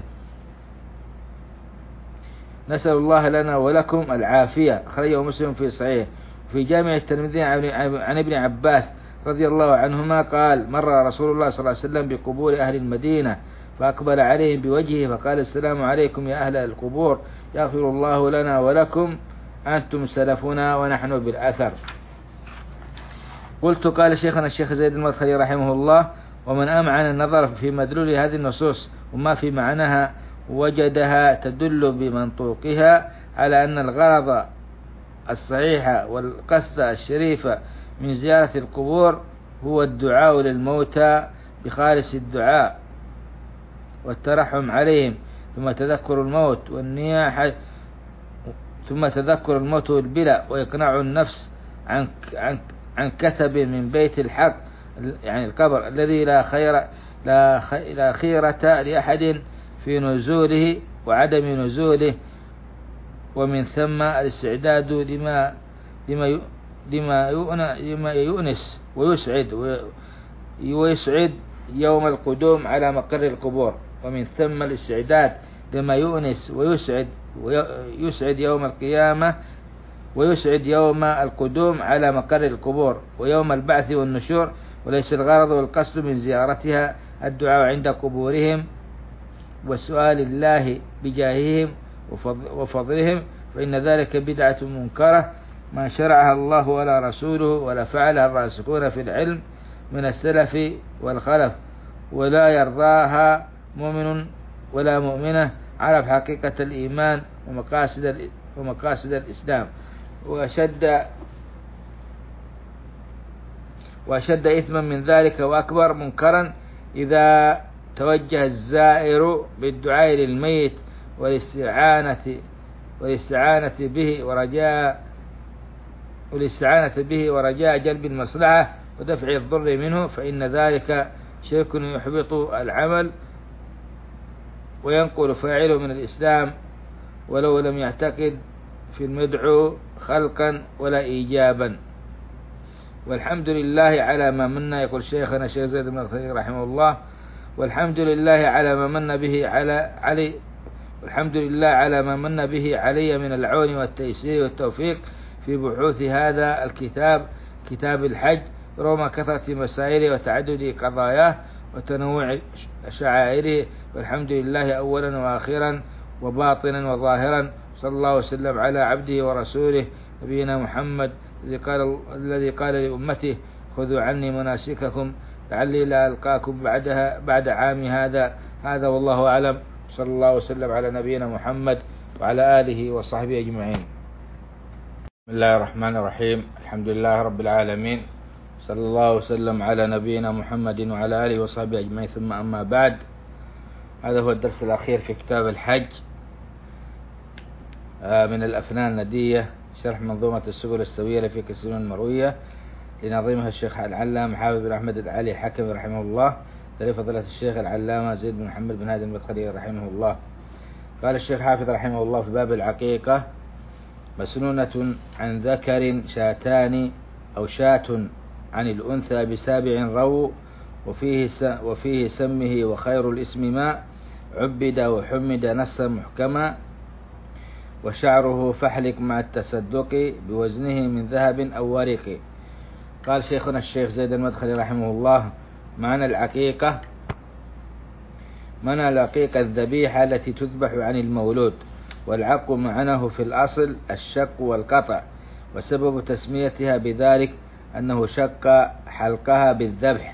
نسأل الله لنا ولكم العافية، أخرجه مسلم في صحيحه. في جامع الترمذي عن ابن عباس رضي الله عنهما قال: مر رسول الله صلى الله عليه وسلم بقبور أهل المدينة فأقبل عليهم بوجهه فقال: السلام عليكم يا أهل القبور، يغفر الله لنا ولكم، أنتم سلفنا ونحن بالأثر. قلت: قال شيخنا الشيخ زيد المدخلي رحمه الله: ومن أمعن النظر في مدلول هذه النصوص وما في معناها وجدها تدل بمنطوقها على أن الغرض الصحيح والقصد الشريف من زيارة القبور هو الدعاء للموتى بخالص الدعاء والترحم عليهم، ثم تذكر الموت والنياحة ثم تذكر الموت والبلاء، وإقناع النفس عن عن عن كثب من بيت الحق، يعني القبر الذي لا خير لا لا خيرة لأحد في نزوله وعدم نزوله، ومن ثم الاستعداد لما لما لما لما يؤنس ويسعد ويسعد يوم القدوم على مقر القبور، ومن ثم الاستعداد لما يؤنس ويسعد ويسعد يوم القيامة ويسعد يوم القدوم على مقر القبور ويوم البعث والنشور. وليس الغرض والقصد من زيارتها الدعاء عند قبورهم وسؤال الله بجاههم وفضلهم، فإن ذلك بدعة منكرة ما شرعها الله ولا رسوله ولا فعلها الراسخون في العلم من السلف والخلف، ولا يرضاها مؤمن ولا مؤمنة عرف حقيقة الإيمان ومقاصد ومقاصد الإسلام، وأشد وأشد إثما من ذلك وأكبر منكرا إذا توجه الزائر بالدعاء للميت والاستعانة والاستعانة به ورجاء والاستعانة به ورجاء جلب المصلحة ودفع الضر منه، فإن ذلك شرك يحبط العمل وينقل فاعله من الإسلام ولو لم يعتقد في المدعو خلقا ولا إيجابا. والحمد لله على ما من، يقول شيخنا الشيخ زيد بن المدخلي رحمه الله: والحمد لله على ما من به على علي والحمد لله على ما من به علي من العون والتيسير والتوفيق في بحوث هذا الكتاب، كتاب الحج، رغم كثرة مسائله وتعدد قضاياه وتنوع شعائره. والحمد لله أولا وآخرا وباطنا وظاهرا. صلى الله وسلم على عبده ورسوله نبينا محمد الذي قال الذي قال لأمته: خذوا عني مناسككم لعلي لا ألقاكم بعدها بعد عام هذا. هذا والله أعلم. صلى الله وسلم على نبينا محمد وعلى آله وصحبه أجمعين. بسم الله الرحمن الرحيم. الحمد لله رب العالمين، صلى الله وسلم على نبينا محمد وعلى آله وصحبه أجمعين، ثم أما بعد. هذا هو الدرس الأخير في كتاب الحج من الأفنان الندية، شرح منظومة السبل السوية في كسرون المروية لنظيمها الشيخ العلامة حافظ بن أحمد العلي الحكمي رحمه الله، لفضيلة الشيخ العلامة زيد بن محمد بن هادي المدخلي رحمه الله. قال الشيخ حافظ رحمه الله في باب العقيقة: مسنونة عن ذكر شاتان أو شاة عن الأنثى بسابع رو، وفيه وفيه سمه وخير الاسم ما عبد وحمد نصا محكما، وشعره فحلك مع التصدق بوزنه من ذهب أو ورق. قال شيخنا الشيخ زيد المدخلي رحمه الله: معنى العقيقة منع العقيقة الذبيحة التي تذبح عن المولود، والعق معناه في الأصل الشق والقطع، وسبب تسميتها بذلك أنه شق حلقها بالذبح.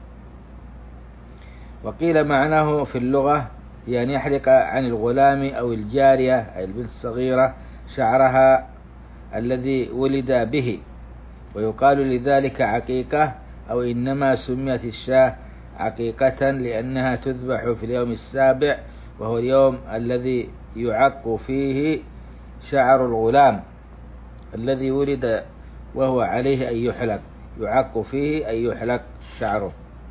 وقيل معناه في اللغة هي أن يحلق عن الغلام أو الجارية أي البنت الصغيرة شعرها الذي ولد به، ويقال لذلك عقيقة، أو إنما سميت الشاة عقيقة لأنها تذبح في اليوم السابع، وهو اليوم الذي يعق فيه شعر الغلام الذي ولد وهو عليه أن يحلق، يعق فيه أن يحلق شعره.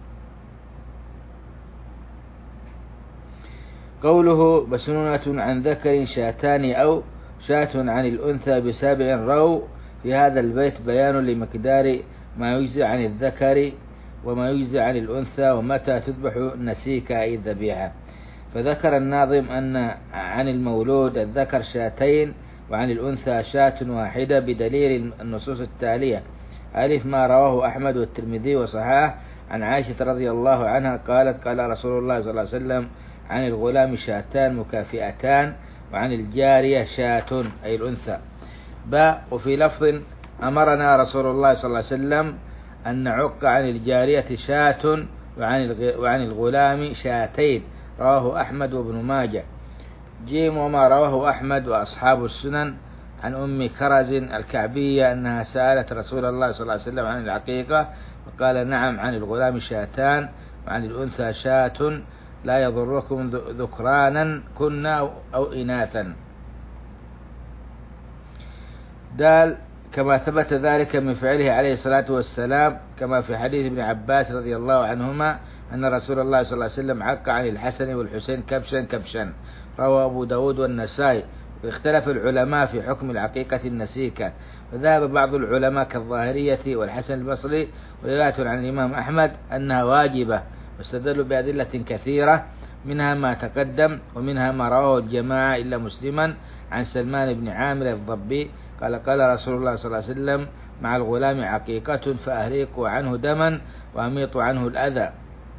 قوله مسنونة عن ذكر شاتان أو شاة عن الأنثى بسابع رو، في هذا البيت بيان لمقدار ما يجزي عن الذكر وما يجزي عن الأنثى ومتى تذبح نسيكا أي الذبيحة. فذكر الناظم أن عن المولود الذكر شاتين وعن الأنثى شاة واحدة بدليل النصوص التالية: ألف ما رواه أحمد والترمذي وصححه عن عائشة رضي الله عنها قالت قال رسول الله صلى الله عليه وسلم عن الغلام شاتان مكافئتان وعن الجارية شاة أي الأنثى. باء وفي لفظ أمرنا رسول الله صلى الله عليه وسلم أن نعق عن الجارية شاة وعن الغلام شاتين، رواه أحمد وابن ماجه. جيم وما رواه أحمد وأصحاب السنن عن أم كرز الكعبية أنها سألت رسول الله صلى الله عليه وسلم عن العقيقة وقال نعم عن الغلام شاتان وعن الأنثى شاة لا يضركم ذكرانا كنا أو إناثا. دال كما ثبت ذلك من فعله عليه الصلاة والسلام كما في حديث ابن عباس رضي الله عنهما أن رسول الله صلى الله عليه وسلم عق عن الحسن والحسين كبشا كبشا، روى أبو داود والنسائي. واختلف العلماء في حكم العقيقة النسيكة، وذهب بعض العلماء كالظاهرية والحسن البصري ورواية عن الإمام أحمد أنها واجبة، واستدلوا بأدلة كثيرة منها ما تقدم ومنها ما رواه الجماعة إلا مسلما عن سلمان بن عامر الضبي قال قال رسول الله صلى الله عليه وسلم مع الغلام عقيقة فأهريقوا عنه دما وأميطوا عنه الأذى.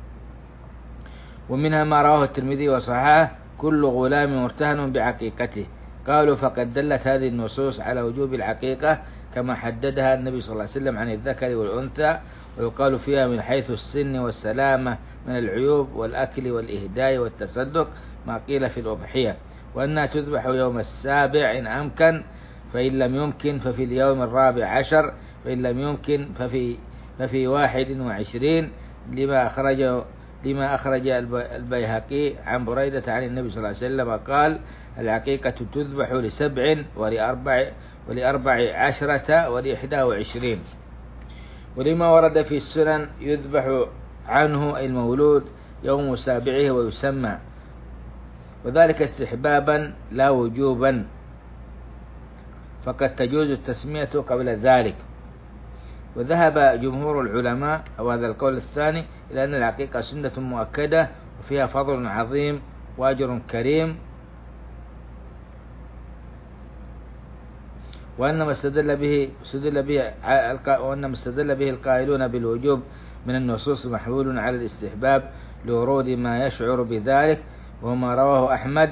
ومنها ما رواه الترمذي وصححه كل غلام مرتهن بعقيقته. قالوا فقد دلت هذه النصوص على وجوب العقيقة كما حددها النبي صلى الله عليه وسلم عن الذكر والأنثى، ويقال فيها من حيث السن والسلامة من العيوب والأكل والإهداء والتصدق ما قيل في الأضحية، وأنها تذبح يوم السابع إن أمكن، فإن لم يمكن ففي اليوم الرابع عشر، فإن لم يمكن ففي ففي واحد وعشرين لما أخرج لما أخرج البيهقي عن بريدة عن النبي صلى الله عليه وسلم قال العقيقة تذبح لسبع ولأربع ولأربع عشرة ولإحدى وعشرين. ولما ورد في السنن يذبح عنه المولود يوم سابعه ويسمى، وذلك استحبابا لا وجوبا، فقد تجوز التسمية قبل ذلك. وذهب جمهور العلماء أو هذا القول الثاني إلى أن العقيقة سنة مؤكدة وفيها فضل عظيم وأجر كريم، وأنما استدل به استدل به وأنما استدل به القائلون بالوجوب من النصوص محمول على الاستحباب لورود ما يشعر بذلك، وما رواه أحمد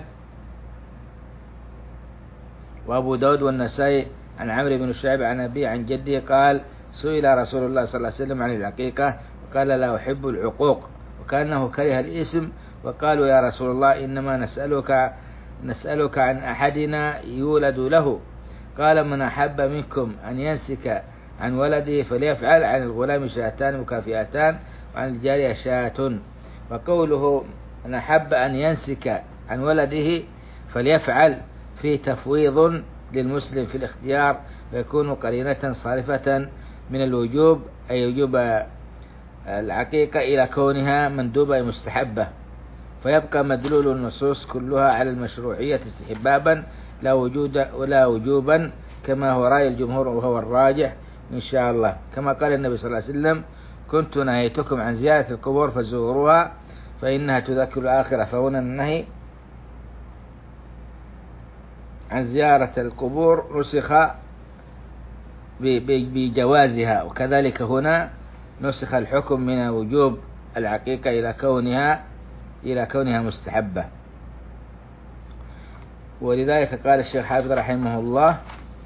وأبو داود والنسائي عن عمرو بن شعيب عن أبي عن جده قال سئل رسول الله صلى الله عليه وسلم عن العقيقة وقال لا أحب العقوق، وكأنه كره الاسم، وقالوا يا رسول الله إنما نسألك نسألك عن أحدنا يولد له، قال من أحب منكم أن ينسك عن ولده فليفعل، عن الغلام شاتان مكافئتان وعن الجارية شاة. وقوله من أحب أن ينسك عن ولده فليفعل فيه تفويض للمسلم في الاختيار، ويكون قرينة صارفة من الوجوب أي وجوب العقيقة إلى كونها مندوبة مستحبة، فيبقى مدلول النصوص كلها على المشروعية استحبابا لا وجود ولا وجوبا كما هو رأي الجمهور وهو الراجح إن شاء الله، كما قال النبي صلى الله عليه وسلم كنت نهيتكم عن زيارة القبور فزوروها فإنها تذكر الآخرة، فهنا النهي عن زيارة القبور نسخ بجوازها، وكذلك هنا نسخ الحكم من وجوب العقيقة إلى كونها إلى كونها مستحبة. ولذلك قال الشيخ حافظ رحمه الله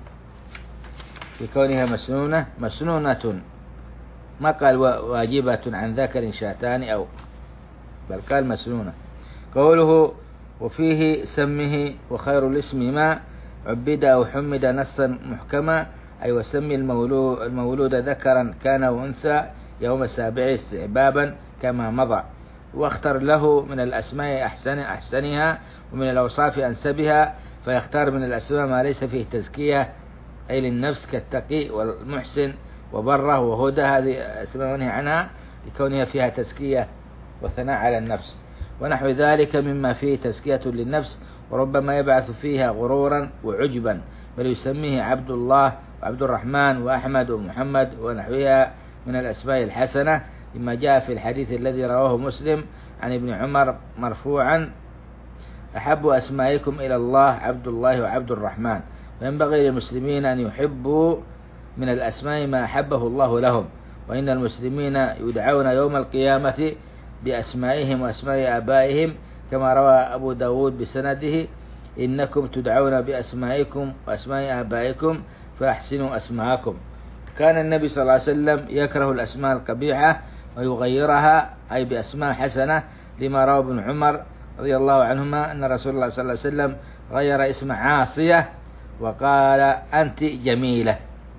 في كونها مسنونة مسنونة، ما قال واجبة عن ذكر شاتان أو، بل قال مسنونة. قوله وفيه سمه وخير الاسم ما عبد أو حمد نصا محكما، أي وسمي المولود, المولود ذكرا كان وأنثى يوم سابعه استحبابا كما مضى، واختر له من الأسماء أحسن أحسنها ومن الأوصاف أنسبها، فيختار من الأسماء ما ليس فيه تزكية أي للنفس كالتقي والمحسن وبره وهدى، هذه أسماء منهي عنها لكونها فيها تزكية وثناء على النفس، ونحو ذلك مما فيه تزكية للنفس وربما يبعث فيها غرورا وعجبا، بل يسميه عبد الله وعبد الرحمن وأحمد ومحمد ونحوها من الأسماء الحسنة، لما جاء في الحديث الذي رواه مسلم عن ابن عمر مرفوعا أحب أسمائكم إلى الله عبد الله وعبد الرحمن. وينبغي للمسلمين أن يحبوا من الأسماء ما أحبه الله لهم، وإن المسلمين يدعون يوم القيامة بأسمائهم وأسماء آبائهم، كما روى أبو داود بسنده إنكم تدعون بأسمائكم وأسماء آبائكم فأحسنوا أسماءكم. كان النبي صلى الله عليه وسلم يكره الأسماء القبيحة ويغيرها أي بأسماء حسنة، لما روى ابن عمر رضي الله عنهما أن رسول الله صلى الله عليه وسلم غير اسم عاصية وقال أنت جميلة.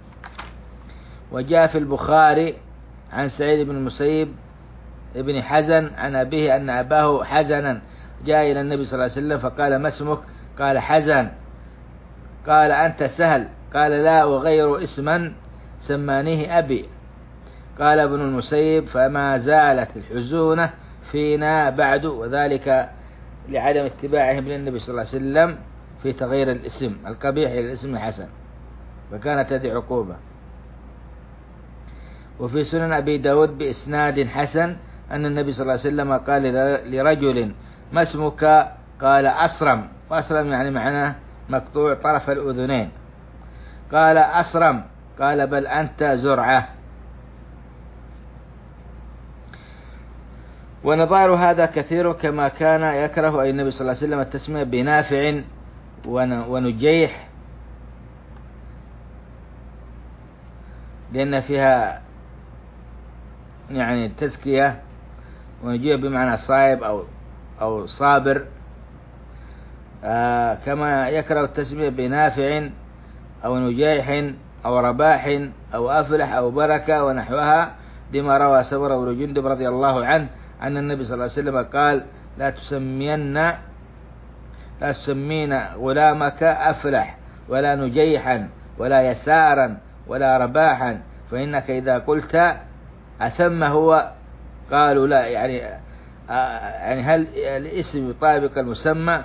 وجاء في البخاري عن سعيد بن المسيب ابن حزن عن أبيه أن أباه حزنا جاء إلى النبي صلى الله عليه وسلم فقال ما اسمك؟ قال حزن. قال أنت سهل؟ قال لا، وغير اسما سمانيه أبي. قال ابن المسيب فما زالت الحزونة فينا بعد، وذلك لعدم اتباعهم للنبي صلى الله عليه وسلم في تغيير الاسم القبيح إلى الاسم الحسن، فكانت هذه عقوبة. وفي سنن أبي داود بإسناد حسن أن النبي صلى الله عليه وسلم قال لرجل ما اسمك؟ قال أصرم، وأصرم يعني معناه مقطوع طرف الأذنين. قال أصرم، قال بل أنت زرعة. ونظائر هذا كثير، كما كان يكره أي النبي صلى الله عليه وسلم التسمية بنافع ونجيح، لأن فيها يعني تزكية، ونجيح بمعنى صائب أو أو صابر. آه كما يكره التسمية بنافع أو نجيح أو رباح أو أفلح أو بركة ونحوها، لما روى سمرة بن جندب رضي الله عنه أن النبي صلى الله عليه وسلم قال لا تسمين لا تسمين غلامك أفلح ولا نجيحا ولا يسارا ولا رباحا، فإنك إذا قلت أثم هو. قالوا لا، يعني يعني هل الاسم يطابق المسمى؟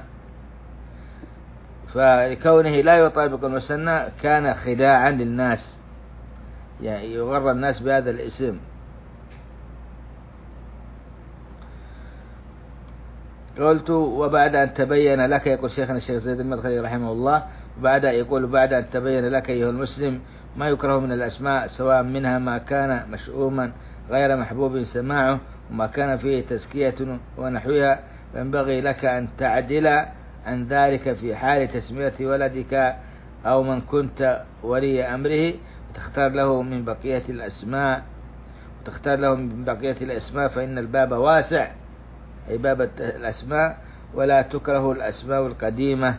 فكونه لا يطابق المسمى كان خداعا للناس، يعني يغر الناس بهذا الاسم. قلت وبعد أن تبين لك، يقول شيخنا الشيخ زيد المدخلي رحمه الله، وبعد يقول بعد أن تبين لك أيها المسلم ما يكره من الأسماء، سواء منها ما كان مشؤوما غير محبوب سماعه وما كان فيه تزكية ونحوها، فينبغي لك أن تعدل عن ذلك في حال تسمية ولدك أو من كنت ولي أمره، وتختار له من بقية الأسماء وتختار له من بقية الأسماء فإن الباب واسع، أي باب الأسماء، ولا تكره الأسماء القديمة،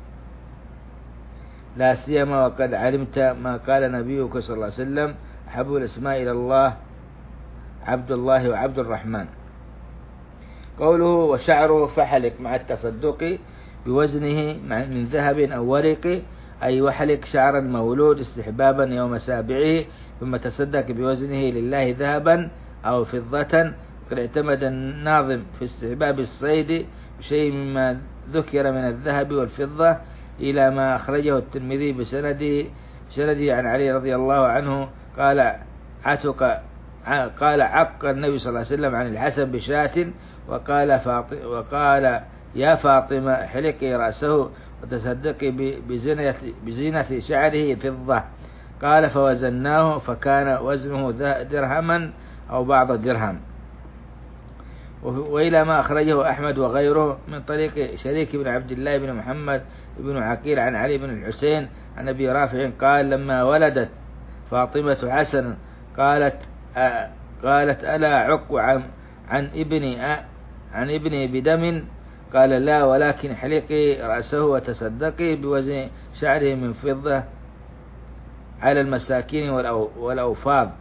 لا سيما وقد علمت ما قال نبيك صلى الله عليه وسلم أحب الأسماء إلى الله عبد الله وعبد الرحمن. قوله وشعره فحلق مع التصدق بوزنه من ذهب أو ورق، أي وحلق شعر المولود استحبابا يوم سابعه، ثم تصدق بوزنه لله ذهبا أو فضة. قد اعتمد الناظم في استحباب الصيد بشيء مما ذكر من الذهب والفضة إلى ما أخرجه الترمذي بسنده بسنده عن علي رضي الله عنه قال عتق قال عق النبي صلى الله عليه وسلم عن الحسن بشاة، وقال فاطمة وقال يا فاطمة حلقي رأسه وتصدقي بزينة, بزينة شعره فضة. قال فوزناه فكان وزنه درهما أو بعض درهم. وإلى ما أخرجه أحمد وغيره من طريق شريك بن عبد الله بن محمد بن عقيل عن علي بن الحسين عن أبي رافع قال لما ولدت فاطمة حسن قالت أ... قالت ألا أعق عن عن ابني أ... عن ابني بدم؟ قال لا، ولكن حلقي رأسه وتصدقي بوزن شعره من فضة على المساكين والأوفاض.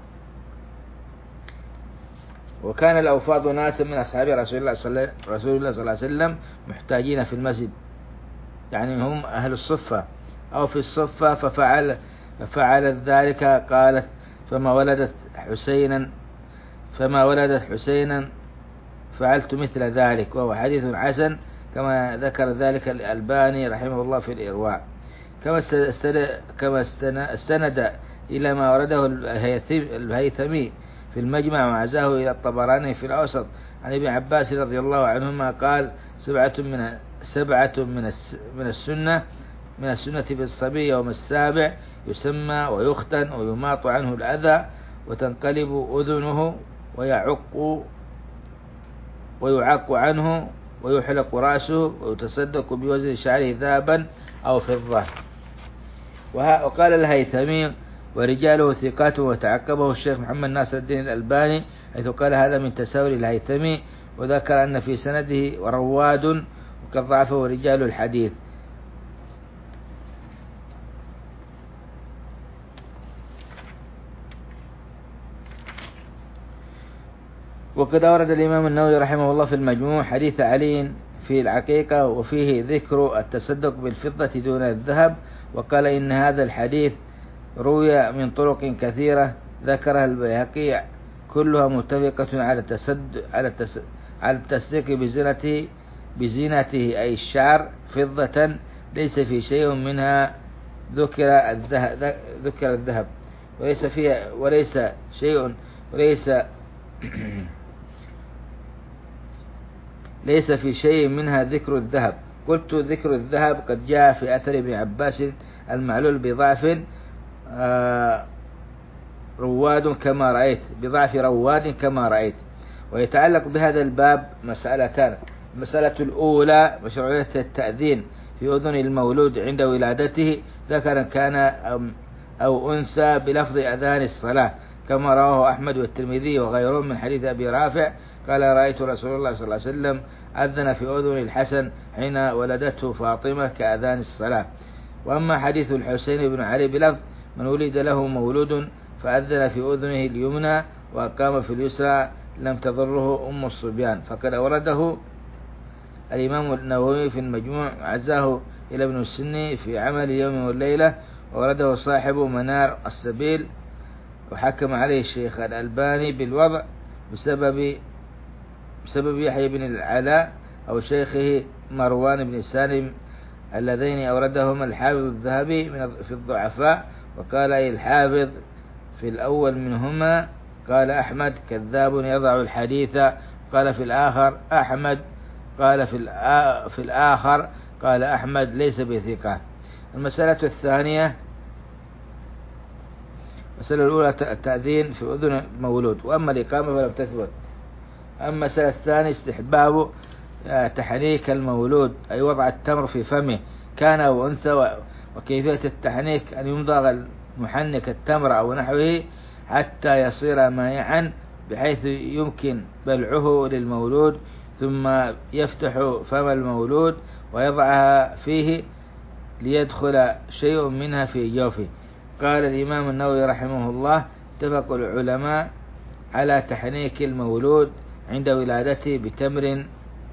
وكان الأوفاض ناس من أصحاب رسول الله صلى الله عليه وسلم محتاجين في المسجد، يعني هم أهل الصفة أو في الصفة، ففعل ففعلت ذلك. قالت فما ولدت حسينا فما ولدت حسينا فعلت مثل ذلك، وهو حديث حسن كما ذكر ذلك الألباني رحمه الله في الإرواع. كما استند إلى ما ورده الهيثمي في المجمع وعزاه إلى الطبراني في الأوسط عن ابن عباس رضي الله عنهما قال سبعة من سبعة من من السنة من السنة في الصبي يوم السابع يسمى ويختن ويماط عنه الأذى وتنقلب أذنه ويعق ويعق عنه ويحلق رأسه ويتصدق بوزن شعره ذهبا أو فضة. وقال الهيثمي ورجاله ثقات، وتعقبه الشيخ محمد ناصر الدين الألباني حيث قال هذا من تساؤل الهيثمي، وذكر أن في سنده رواد وقد ضعفه رجال الحديث. وقد أورد الإمام النووي رحمه الله في المجموع حديث علي في العقيقة وفيه ذكر التصدق بالفضة دون الذهب، وقال إن هذا الحديث روي من طرق كثيرة ذكرها البيهقي كلها متفقة على التصدق على على التصديق بزينته بزينته أي الشعر فضة ليس في شيء منها ذكر الذهب ذكر الذهب وليس فيها وليس شيء وليس ليس في شيء منها ذكر الذهب. قلت ذكر الذهب قد جاء في أثر ابن عباس المعلول بضعف آه رواد كما رأيت بضعف رواد كما رأيت. ويتعلق بهذا الباب مسألتان: المسألة الأولى مشروعية التأذين في أذن المولود عند ولادته ذكرا كان أو أنثى بلفظ أذان الصلاة كما رواه أحمد والترمذي وغيرهم من حديث أبي رافع قال رأيت رسول الله صلى الله عليه وسلم أذن في أذن الحسن حين ولدته فاطمة كأذان الصلاة. وأما حديث الحسين بن علي بلفظ من ولد له مولود فأذن في أذنه اليمنى وأقام في اليسرى لم تضره أم الصبيان، فقد أورده الإمام النووي في المجموع عزاه إلى ابن السني في عمل اليوم والليلة، وورده صاحب منار السبيل، وحكم عليه الشيخ الألباني بالوضع بسبب بسبب يحيى بن العلاء أو شيخه مروان بن سالم اللذين أوردهما الحافظ الذهبي من في الضعفاء. وقال أي الحافظ في الأول منهما قال أحمد كذاب يضع الحديث، قال في الآخر أحمد قال في في الآخر قال أحمد ليس بثقة. المسألة الثانية المسألة الأولى التأذين في أذن المولود، وأما الإقامة فلم تثبت. أما المسألة الثانية استحباب تحنيك المولود أي وضع التمر في فمه كان أو أنثى، وكيفية التحنيك أن يمضغ المحنك التمر أو نحوه حتى يصير مائعا بحيث يمكن بلعه للمولود، ثم يفتح فم المولود ويضعها فيه ليدخل شيء منها في جوفه. قال الإمام النووي رحمه الله اتفق العلماء على تحنيك المولود عند ولادته بتمر،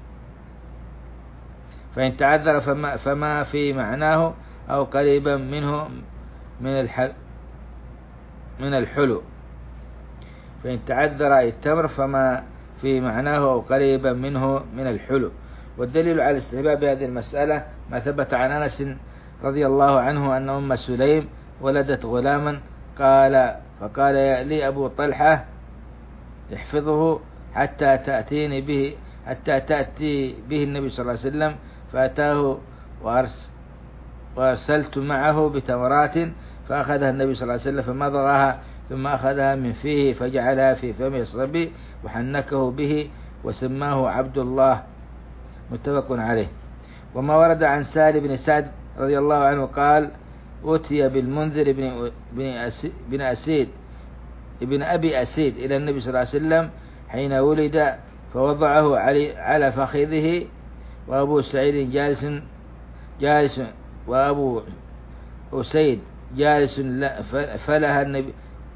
فإن تعذر فما, فما في معناه أو قريبا منه من الحل من الحلو فإن تعذر التمر فما في معناه أو قريبا منه من الحلو. والدليل على استحباب هذه المسألة ما ثبت عن أنس رضي الله عنه أن أم سليم ولدت غلاما قال فقال لي أبو طلحة احفظه حتى تأتيني به حتى تأتي به النبي صلى الله عليه وسلم، فأتاه وأرس وأرسلت معه بتمرات فأخذها النبي صلى الله عليه وسلم فمضغها ثم أخذها من فيه فجعلها في فم الصبي وحنكه به وسماه عبد الله، متفق عليه. وما ورد عن سهل بن سعد رضي الله عنه قال: أتي بالمنذر بن بن أسيد ابن أبي أسيد إلى النبي صلى الله عليه وسلم حين ولد، فوضعه على فخذه، وأبو سعيد جالس جالس وأبو أسيد جالس فلها النبي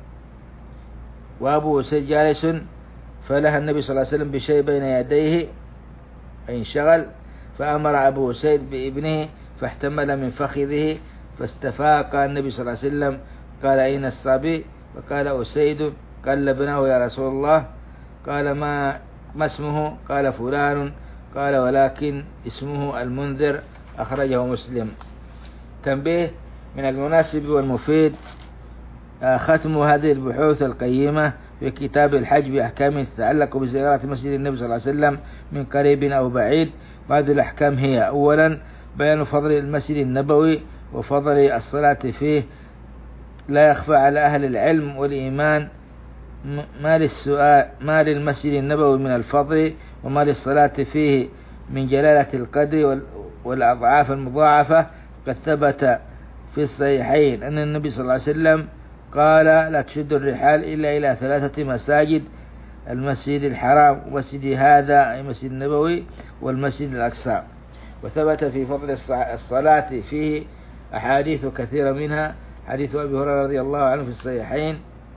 وأبو أسيد جالس فلها النبي صلى الله عليه وسلم بشيء بين يديه أي انشغل، فأمر أبو أسيد بابنه فاحتمل من فخذه، فاستفاق النبي صلى الله عليه وسلم قال: أين الصبي؟ فقال أسيد: قال: ابنه يا رسول الله. قال: ما ما اسمه؟ قال: فلان. قال: ولكن اسمه المنذر، أخرجه مسلم. تنبيه: من المناسب والمفيد ختم هذه البحوث القيمة في كتاب الحج بأحكام تتعلق بزيارة مسجد النبي صلى الله عليه وسلم من قريب أو بعيد. وهذه الأحكام هي: أولا بيان فضل المسجد النبوي وفضل الصلاة فيه، لا يخفى على أهل العلم والإيمان ما للسؤال ما للمسجد النبوي من الفضل، وما للصلاة فيه من جلالة القدر والأضعاف المضاعفة. قد ثبت في الصحيحين أن النبي صلى الله عليه وسلم قال: لا تشد الرحال إلا إلى ثلاثة مساجد: المسجد الحرام، ومسجد هذا أي مسجد النبوي، والمسجد الأقصى. وثبت في فضل الصلاة فيه أحاديث كثيرة، منها حديث أبي هريرة رضي الله عنه في الصحيحين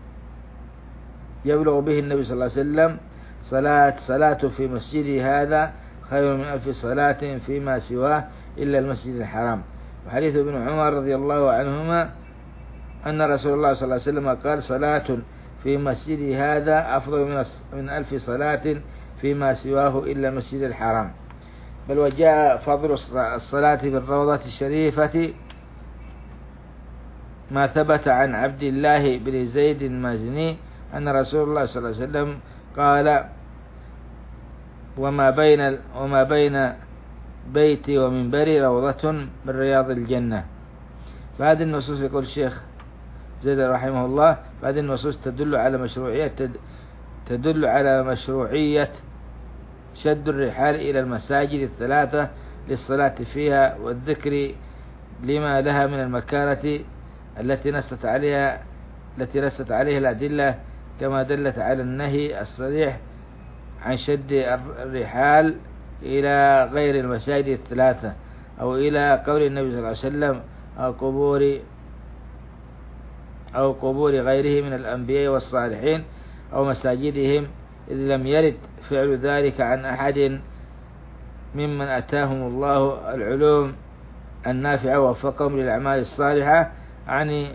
يبلغ به النبي صلى الله عليه وسلم: صلاة صلاة في مسجد هذا خير من ألف صلاة فيما سواه إلا المسجد الحرام. وحديث ابن عمر رضي الله عنهما أن رسول الله صلى الله عليه وسلم قال: صلاة في مسجد هذا أفضل من من ألف صلاة فيما سواه إلا المسجد الحرام. بل وجاء فضل الصلاة في الروضة الشريفة ما ثبت عن عبد الله بن زيد المازني أن رسول الله صلى الله عليه وسلم قال: وما بين وما بين بيتي ومنبري روضة من رياض الجنة. فهذه النصوص، يقول الشيخ زيد رحمه الله، فهذه النصوص تدل على مشروعية تدل على مشروعية شد الرحال إلى المساجد الثلاثة للصلاة فيها والذكر لما لها من المكانة التي نصت عليها التي نصت عليها الأدلة، كما دلت على النهي الصريح عن شد الرحال إلى غير المساجد الثلاثة، أو إلى قول النبي صلى الله عليه وسلم: أو قبور أو قبور غيره من الأنبياء والصالحين أو مساجدهم، إذ لم يرد فعل ذلك عن أحد ممن أتاهم الله العلوم النافعة ووفقهم للأعمال الصالحة، عن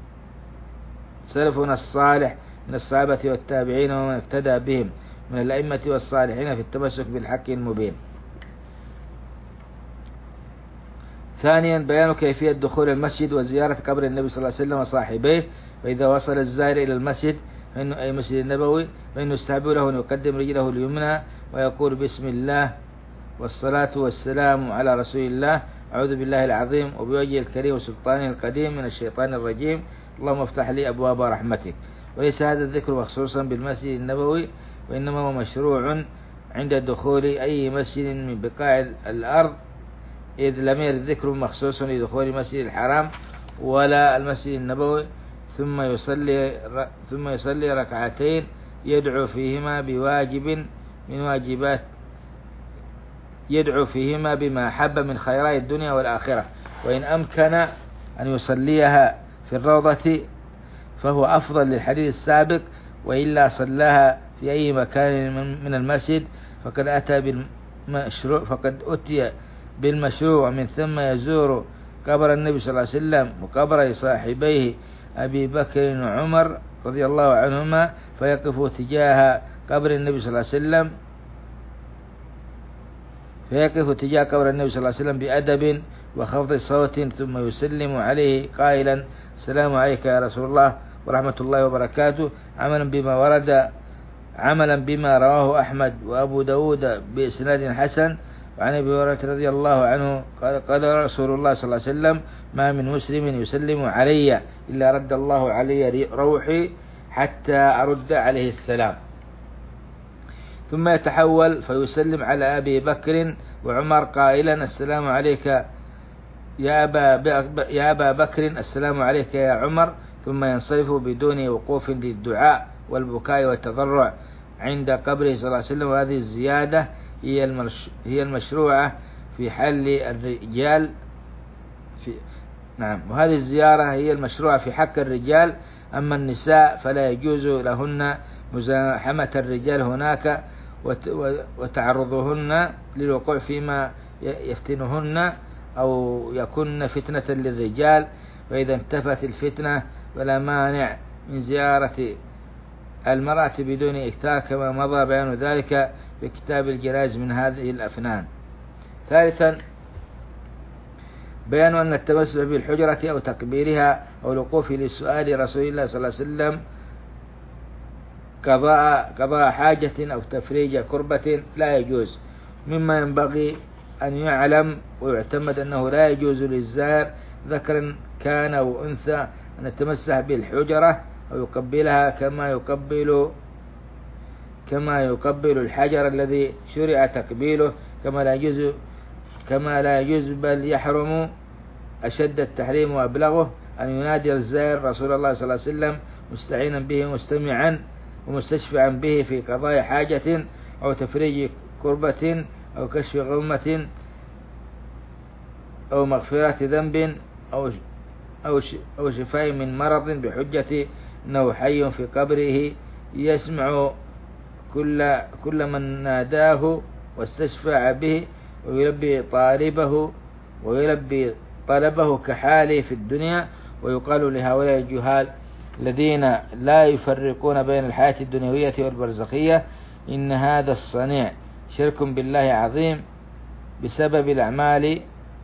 سلفنا الصالح من الصحابة والتابعين ومن اقتدى بهم من الأئمة والصالحين في التمسك بالحق المبين. ثانيا بيان كيفية دخول المسجد وزيارة قبر النبي صلى الله عليه وسلم وصاحبيه. فإذا وصل الزائر إلى المسجد فإنه أي مسجد النبوي فإنه يستحب له أن يقدم رجله اليمنى ويقول: بسم الله والصلاة والسلام على رسول الله، أعوذ بالله العظيم وبوجهه الكريم وسلطانه القديم من الشيطان الرجيم، اللهم افتح لي أبواب رحمتك. وليس هذا الذكر مخصوصا بالمسجد النبوي، وإنما هو مشروع عند دخول أي مسجد من بقاع الأرض، إذ لم يرد ذكر مخصوص لدخول المسجد الحرام ولا المسجد النبوي. ثم يصلي ثم يصلي ركعتين يدعو فيهما بواجب من واجبات يدعو فيهما بما حب من خيرات الدنيا والآخرة، وإن أمكن أن يصليها في الروضة فهو أفضل للحديث السابق، وإلا صلاها في أي مكان من المسجد فقد أتى بالمشروع فقد أتي بالمشروع من ثم يزور قبر النبي صلى الله عليه وسلم وقبر صاحبيه أبي بكر وعمر رضي الله عنهما، فيقف تجاه قبر النبي صلى الله عليه وسلم فيقف تجاه قبر النبي صلى الله عليه وسلم بأدب وخفض صوت، ثم يسلم عليه قائلا: السلام عليك يا رسول الله ورحمة الله وبركاته، عملا بما ورد عملا بما رواه أحمد وأبو داود بإسناد حسن. وعن أبي هريرة رضي الله عنه قال: قال رسول الله صلى الله عليه وسلم: ما من مسلم يسلم علي إلا رد الله علي روحي حتى أرد عليه السلام. ثم يتحول فيسلم على أبي بكر وعمر قائلا السلام عليك يا أبا, يا أبا بكر، السلام عليك يا عمر، ثم ينصرف بدون وقوف للدعاء والبكاء والتضرع عند قبره صلى الله عليه وسلم. وهذه الزيادة هي هي المشروعة في حل الرجال في نعم وهذه الزيارة هي المشروعة في حق الرجال. أما النساء فلا يجوز لهن مزاحمة الرجال هناك وتعرضهن للوقوع فيما يفتنهن أو يكون فتنة للرجال. فإذا انتفت الفتنة فلا مانع من زيارة المرأة بدون إكثار، كما مضى بيان ذلك في كتاب الجنائز من هذه الأفنان. ثالثا بيان أن التمسح بالحجرة أو تقبيلها أو الوقوف لسؤال رسول الله صلى الله عليه وسلم قضاء قضاء حاجة أو تفريج كربة لا يجوز. مما ينبغي أن يعلم ويعتمد أنه لا يجوز للزائر ذكرا كان أو أنثى أن يتمسح بالحجرة أو يقبلها كما يقبل كما يقبل الحجر الذي شرع تقبيله، كما لا يجوز كما لا يجوز بل يحرم أشد التحريم وأبلغه أن ينادي الزائر رسول الله صلى الله عليه وسلم مستعينا به مستمعا ومستشفعا به في قضاء حاجة أو تفريج كربة أو كشف غمة أو مغفرة ذنب أو أو شفاء من مرض بحجة أنه حي في قبره يسمع كل كل من ناداه واستشفع به ويلبي طالبه ويلبي طلبه كحاله في الدنيا. ويقال لهؤلاء الجهال الذين لا يفرقون بين الحياة الدنيوية والبرزخية إن هذا الصنيع شرك بالله عظيم بسبب الأعمال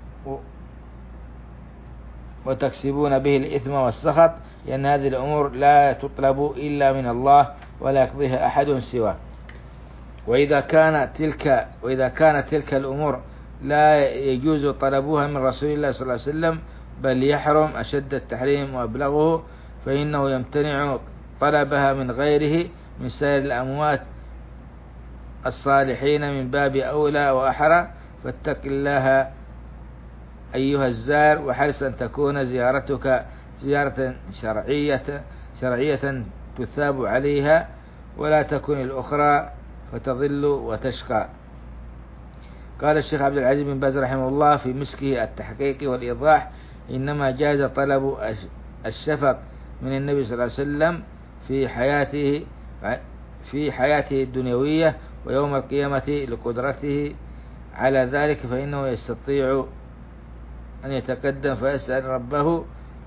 وتكسبون به الإثم والسخط، لأن هذه الأمور لا تطلب إلا من الله ولا يقضيها أحد سواه. وإذا كانت تلك وإذا كانت تلك الأمور لا يجوز طلبها من رسول الله صلى الله عليه وسلم بل يحرم أشد التحريم وأبلغه، فإنه يمتنع طلبها من غيره من سائر الأموات الصالحين من باب أولى وأحرى. فاتق الله أيها الزائر وحرص أن تكون زيارتك زيارة شرعية شرعية تثاب عليها، ولا تكن الأخرى فتضل وتشقى. قال الشيخ عبد العزيز بن باز رحمه الله في مسكه التحقيق والإيضاح: إنما جاز طلب الشفق من النبي صلى الله عليه وسلم في حياته في حياته الدنيوية ويوم القيامة لقدرته على ذلك، فإنه يستطيع أن يتقدم فيسأل ربه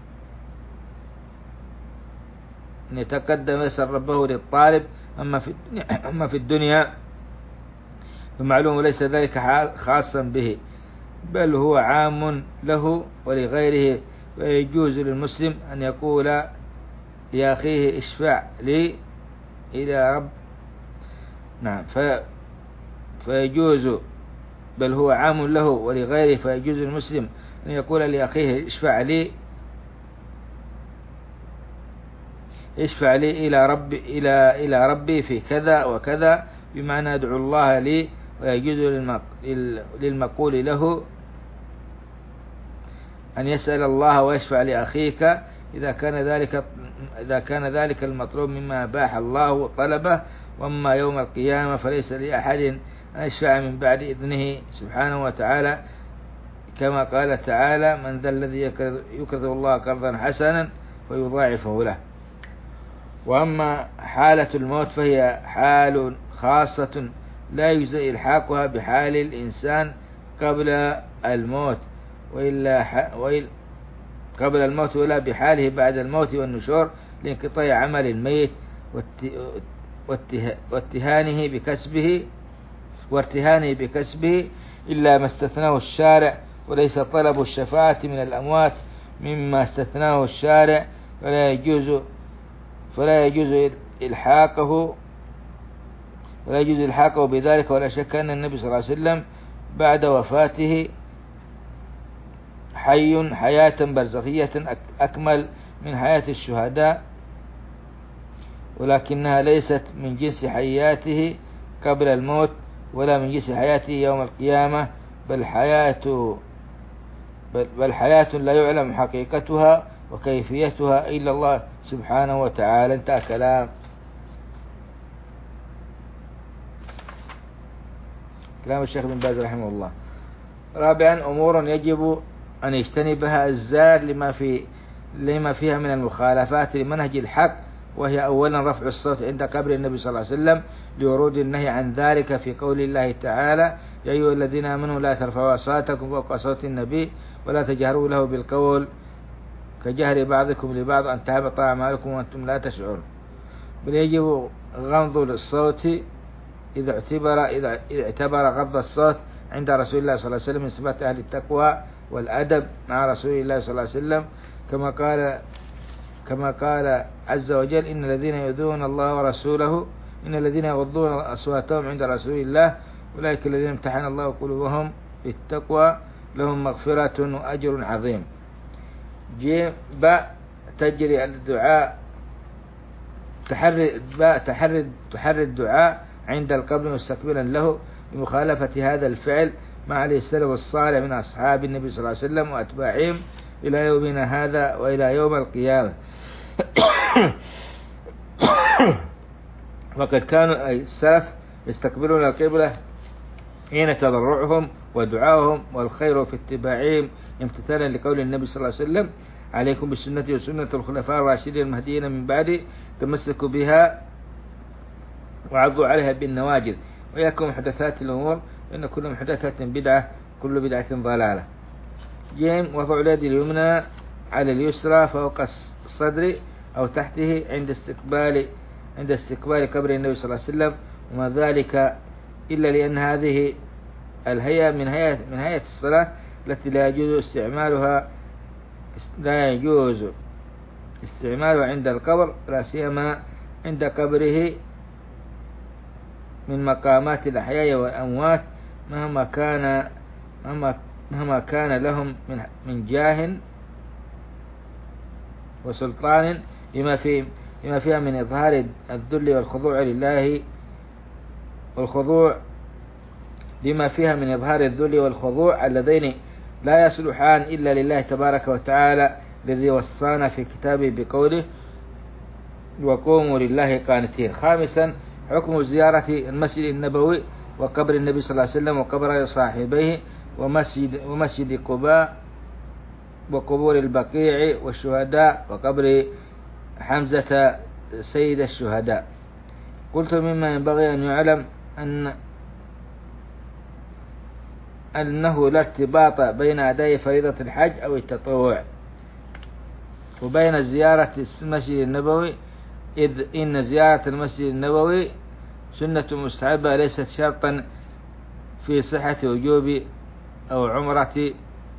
أن يتقدم يسأل ربه للطالب. أما في الدنيا, أما في الدنيا فمعلوم ليس ذلك خاصا به بل هو عام له ولغيره. ويجوز للمسلم أن يقول لأخيه اشفع لي إلى رب نعم في فيجوز بل هو عام له ولغيره فيجوز للمسلم أن يقول لأخيه اشفع لي اشفع لي إلى رب إلى إلى ربي في كذا وكذا، بمعنى ادعو الله لي. ويجوز للمقول له أن يسأل الله ويشفع لأخيك إذا كان ذلك إذا كان ذلك المطلوب مما أباح الله طلبه. وأما يوم القيامة فليس لأحد أن يشفع من بعد إذنه سبحانه وتعالى، كما قال تعالى: من ذا الذي يقرض الله قرضا حسنا ويضاعفه له. وأما حالة الموت فهي حال خاصة لا يجزئ إلحاقها بحال الإنسان قبل الموت وإلا وإلا قبل الموت ولا بحاله بعد الموت والنشور، لانقطاع عمل الميت واتهانه بكسبه وارتهانه بكسبه، إلا ما استثناه الشارع، وليس طلب الشفاعة من الأموات مما استثناه الشارع، فلا يجوز فلا يجوز إلحاقه ولا يجوز إلحاقه بذلك. ولا شك أن النبي صلى الله عليه وسلم بعد وفاته حي حياة برزخية أكمل من حياة الشهداء، ولكنها ليست من جنس حياته قبل الموت ولا من جنس حياته يوم القيامة، بل حياة بل, بل حياة لا يعلم حقيقتها وكيفيتها إلا الله سبحانه وتعالى. انتهى كلام كلام الشيخ بن باز رحمه الله. رابعا أمور يجب أن يجتنبها الزار لما في لما فيها من المخالفات لمنهج الحق، وهي أولا رفع الصوت عند قبر النبي صلى الله عليه وسلم لورود النهي عن ذلك في قول الله تعالى: يا أيها الذين آمنوا لا ترفعوا أصواتكم فوق صوت النبي ولا تجهروا له بالقول كجهر بعضكم لبعض أن تهبط أعمالكم وأنتم لا تشعرون. بل يجب غض الصوت إذا اعتبر إذا اعتبر غض الصوت عند رسول الله صلى الله عليه وسلم من صفات أهل التقوى والأدب مع رسول الله صلى الله عليه وسلم، كما قال كما قال عز وجل: إن الذين يؤذون الله ورسوله إن الذين يغضون أصواتهم عند رسول الله أولئك الذين امتحن الله قلوبهم بالتقوى لهم مغفرة وأجر عظيم. جيم باء تجري الدعاء تحري باء تحري تحري الدعاء عند القبر مستقبلا له بمخالفة هذا الفعل مع السلف الصالح من أصحاب النبي صلى الله عليه وسلم وأتباعهم إلى يومنا هذا وإلى يوم القيامة. وقد كانوا السلف يستقبلون القبلة حين تضرعهم ودعاهم والخير في اتباعهم امتثالا لقول النبي صلى الله عليه وسلم: عليكم بسنتي وسنة الخلفاء الراشدين المهديين من بعدي تمسكوا بها وعضوا عليها بالنواجذ وإياكم محدثات الأمور إن كل محدثة بدعة كل بدعة ضلالة. جيم وضع اليد اليمنى على اليسرى فوق الصدر أو تحته عند استقبال عند استقبال قبر النبي صلى الله عليه وسلم، وما ذلك إلا لأن هذه الهيئة من هيئة من هيئة الصلاة التي لا يجوز استعمالها لا يجوز استعمالها عند القبر، لا سيما عند قبره من مقامات الأحياء والأموات مهما كان مهما كان لهم من من جاه وسلطان لما في لما فيها من إظهار الذل والخضوع لله والخضوع لما فيها من إظهار الذل والخضوع اللذين لا يصلحان إلا لله تبارك وتعالى الذي وصانا في كتابه بقوله: وقوموا لله قانتين. خامسا حكم زيارة المسجد النبوي وقبر النبي صلى الله عليه وسلم وقبر صاحبيه ومسجد ومسجد قباء وقبور البقيع والشهداء وقبر حمزة سيد الشهداء. قلت مما ينبغي أن يعلم أن أنه لا ارتباط بين أداء فريضة الحج أو التطوع وبين زيارة المسجد النبوي، إذ إن زيارة المسجد النبوي سنة مستحبة ليست شرطا في صحة وجوب أو عمرة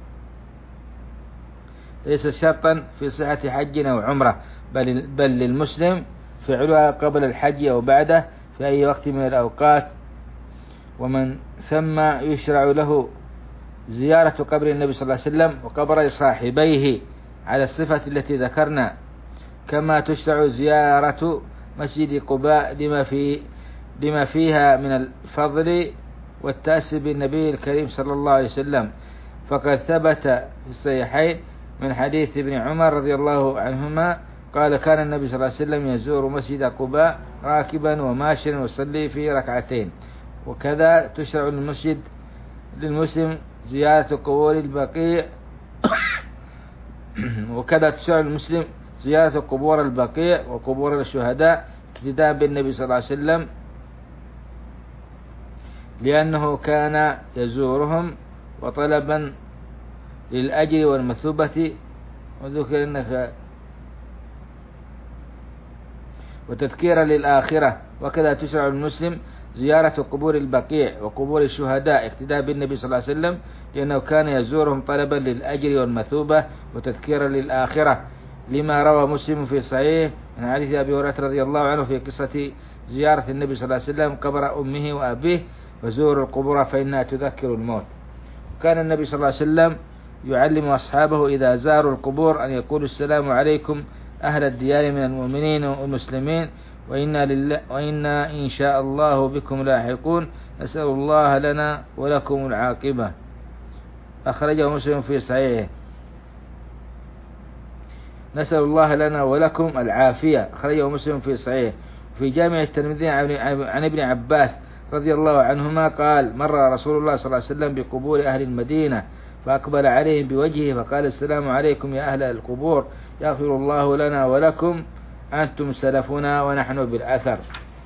ليست شرطا في صحة حج أو عمرة، بل, بل للمسلم فعلها قبل الحج أو بعده في أي وقت من الأوقات، ومن ثم يشرع له زيارة قبر النبي صلى الله عليه وسلم وقبر صاحبيه على الصفة التي ذكرنا، كما تشرع زيارة مسجد قباء لما في لما فيها من الفضل والتأسي بالنبي الكريم صلى الله عليه وسلم. فقد ثبت في الصحيحين من حديث ابن عمر رضي الله عنهما قال: كان النبي صلى الله عليه وسلم يزور مسجد قباء راكبا وماشيا ويصلي في ركعتين. وكذا تشرع المسجد للمسلم زيارة قبور البقيع وكذا تشرع المسلم زيارة قبور البقيع وقبور الشهداء اقتداء بالنبي صلى الله عليه وسلم، لأنه كان يزورهم وطلبا للأجر والمثوبة وذكر إنك وتذكيرا للآخرة. وكذا تشرع المسلم زيارة قبور البقيع وقبور الشهداء اقتداء بالنبي صلى الله عليه وسلم، لأنه كان يزورهم طلبا للأجر والمثوبة وتذكيرا للآخرة، لما روى مسلم في صحيح من حديث أبي هريرة رضي الله عنه في قصة زيارة النبي صلى الله عليه وسلم قبر أمه وأبيه: وزوروا القبور فإنها تذكر الموت. وكان النبي صلى الله عليه وسلم يعلم أصحابه إذا زاروا القبور أن يقولوا: السلام عليكم أهل الديار من المؤمنين والمسلمين وإنا, لله وإنا إن شاء الله بكم لاحقون نسأل الله لنا ولكم العاقبة. أخرجه مسلم في صحيحه. نسأل الله لنا ولكم العافية، أخرجه مسلم في صحيحه. في جامع الترمذي عن ابن عباس رضي الله عنهما قال: مر رسول الله صلى الله عليه وسلم بقبور أهل المدينة فأقبل عليهم بوجهه فقال: السلام عليكم يا أهل القبور، يغفر الله لنا ولكم، أنتم سلفنا ونحن بالأثر.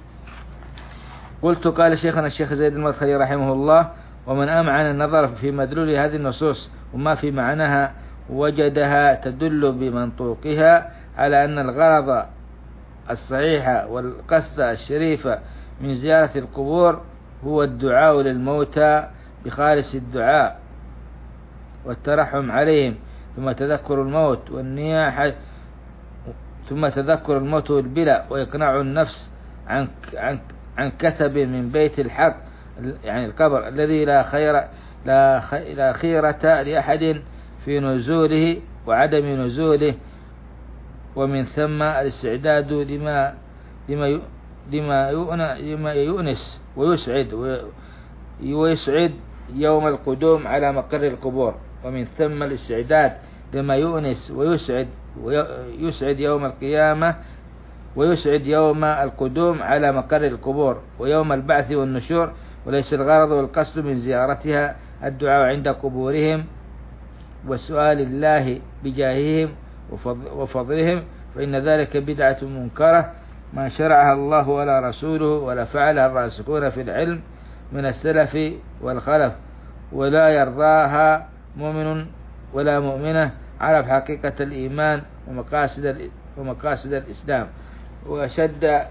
قلت: قال شيخنا الشيخ زيد المدخلي رحمه الله: ومن أمعن النظر في مدلول هذه النصوص وما في معناها وجدها تدل بمنطوقها على أن الغرض الصحيح والقصد الشريف من زيارة القبور هو الدعاء للموتى بخالص الدعاء والترحم عليهم، ثم تذكر الموت والنياحة ثم تذكر الموت والبلاء، وإقناع النفس عن عن عن كثب من بيت الحق، يعني القبر الذي لا خير لا خي لا خيرة لأحد في نزوله وعدم نزوله، ومن ثم الاستعداد لما لما لما لما يؤنس ويسعد ويسعد يوم القدوم على مقر القبور، ومن ثم الاستعداد لما يؤنس ويسعد ويسعد يوم القيامة ويسعد يوم القدوم على مقر القبور ويوم البعث والنشور. وليس الغرض والقصد من زيارتها الدعاء عند قبورهم وسؤال الله بجاههم وفضلهم، فإن ذلك بدعة منكرة ما شرعها الله ولا رسوله ولا فعلها الراسخون في العلم من السلف والخلف، ولا يرضاها مؤمن ولا مؤمنة عرف حقيقة الإيمان ومقاصد ومقاصد الإسلام. وأشد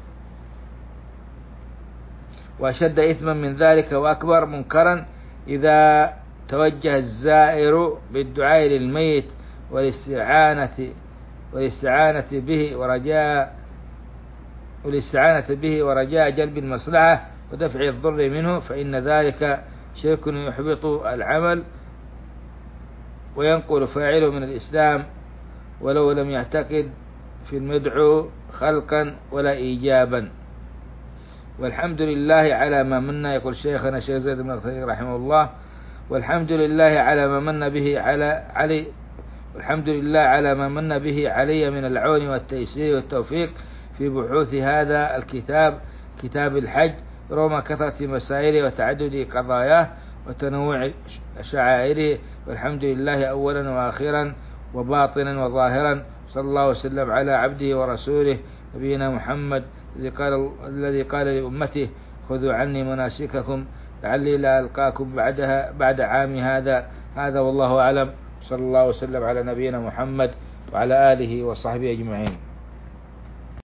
وأشد إثما من ذلك وأكبر منكرا إذا توجه الزائر بالدعاء للميت والاستعانة والاستعانة به ورجاء والاستعانة به ورجاء جلب المصلحة ودفع الضر منه، فإن ذلك شرك يحبط العمل وينقل فاعله من الإسلام ولو لم يعتقد في المدعو خلقا ولا إيجابا. والحمد لله على ما من، يقول شيخنا الشيخ زيد بن المدخلي رحمه الله: والحمد لله على ما من به على علي والحمد لله على ما من به علي من العون والتيسير والتوفيق في بحوث هذا الكتاب، كتاب الحج، رغم كثرة مسائله وتعدد قضاياه وتنوع شعائره. والحمد لله أولا وآخرا وباطنا وظاهرا. صلى الله وسلم على عبده ورسوله نبينا محمد الذي قال الذي قال لأمته: خذوا عني مناسككم لعلي لا ألقاكم بعدها بعد عام هذا. هذا والله أعلم. صلى الله وسلم على نبينا محمد وعلى آله وصحبه أجمعين.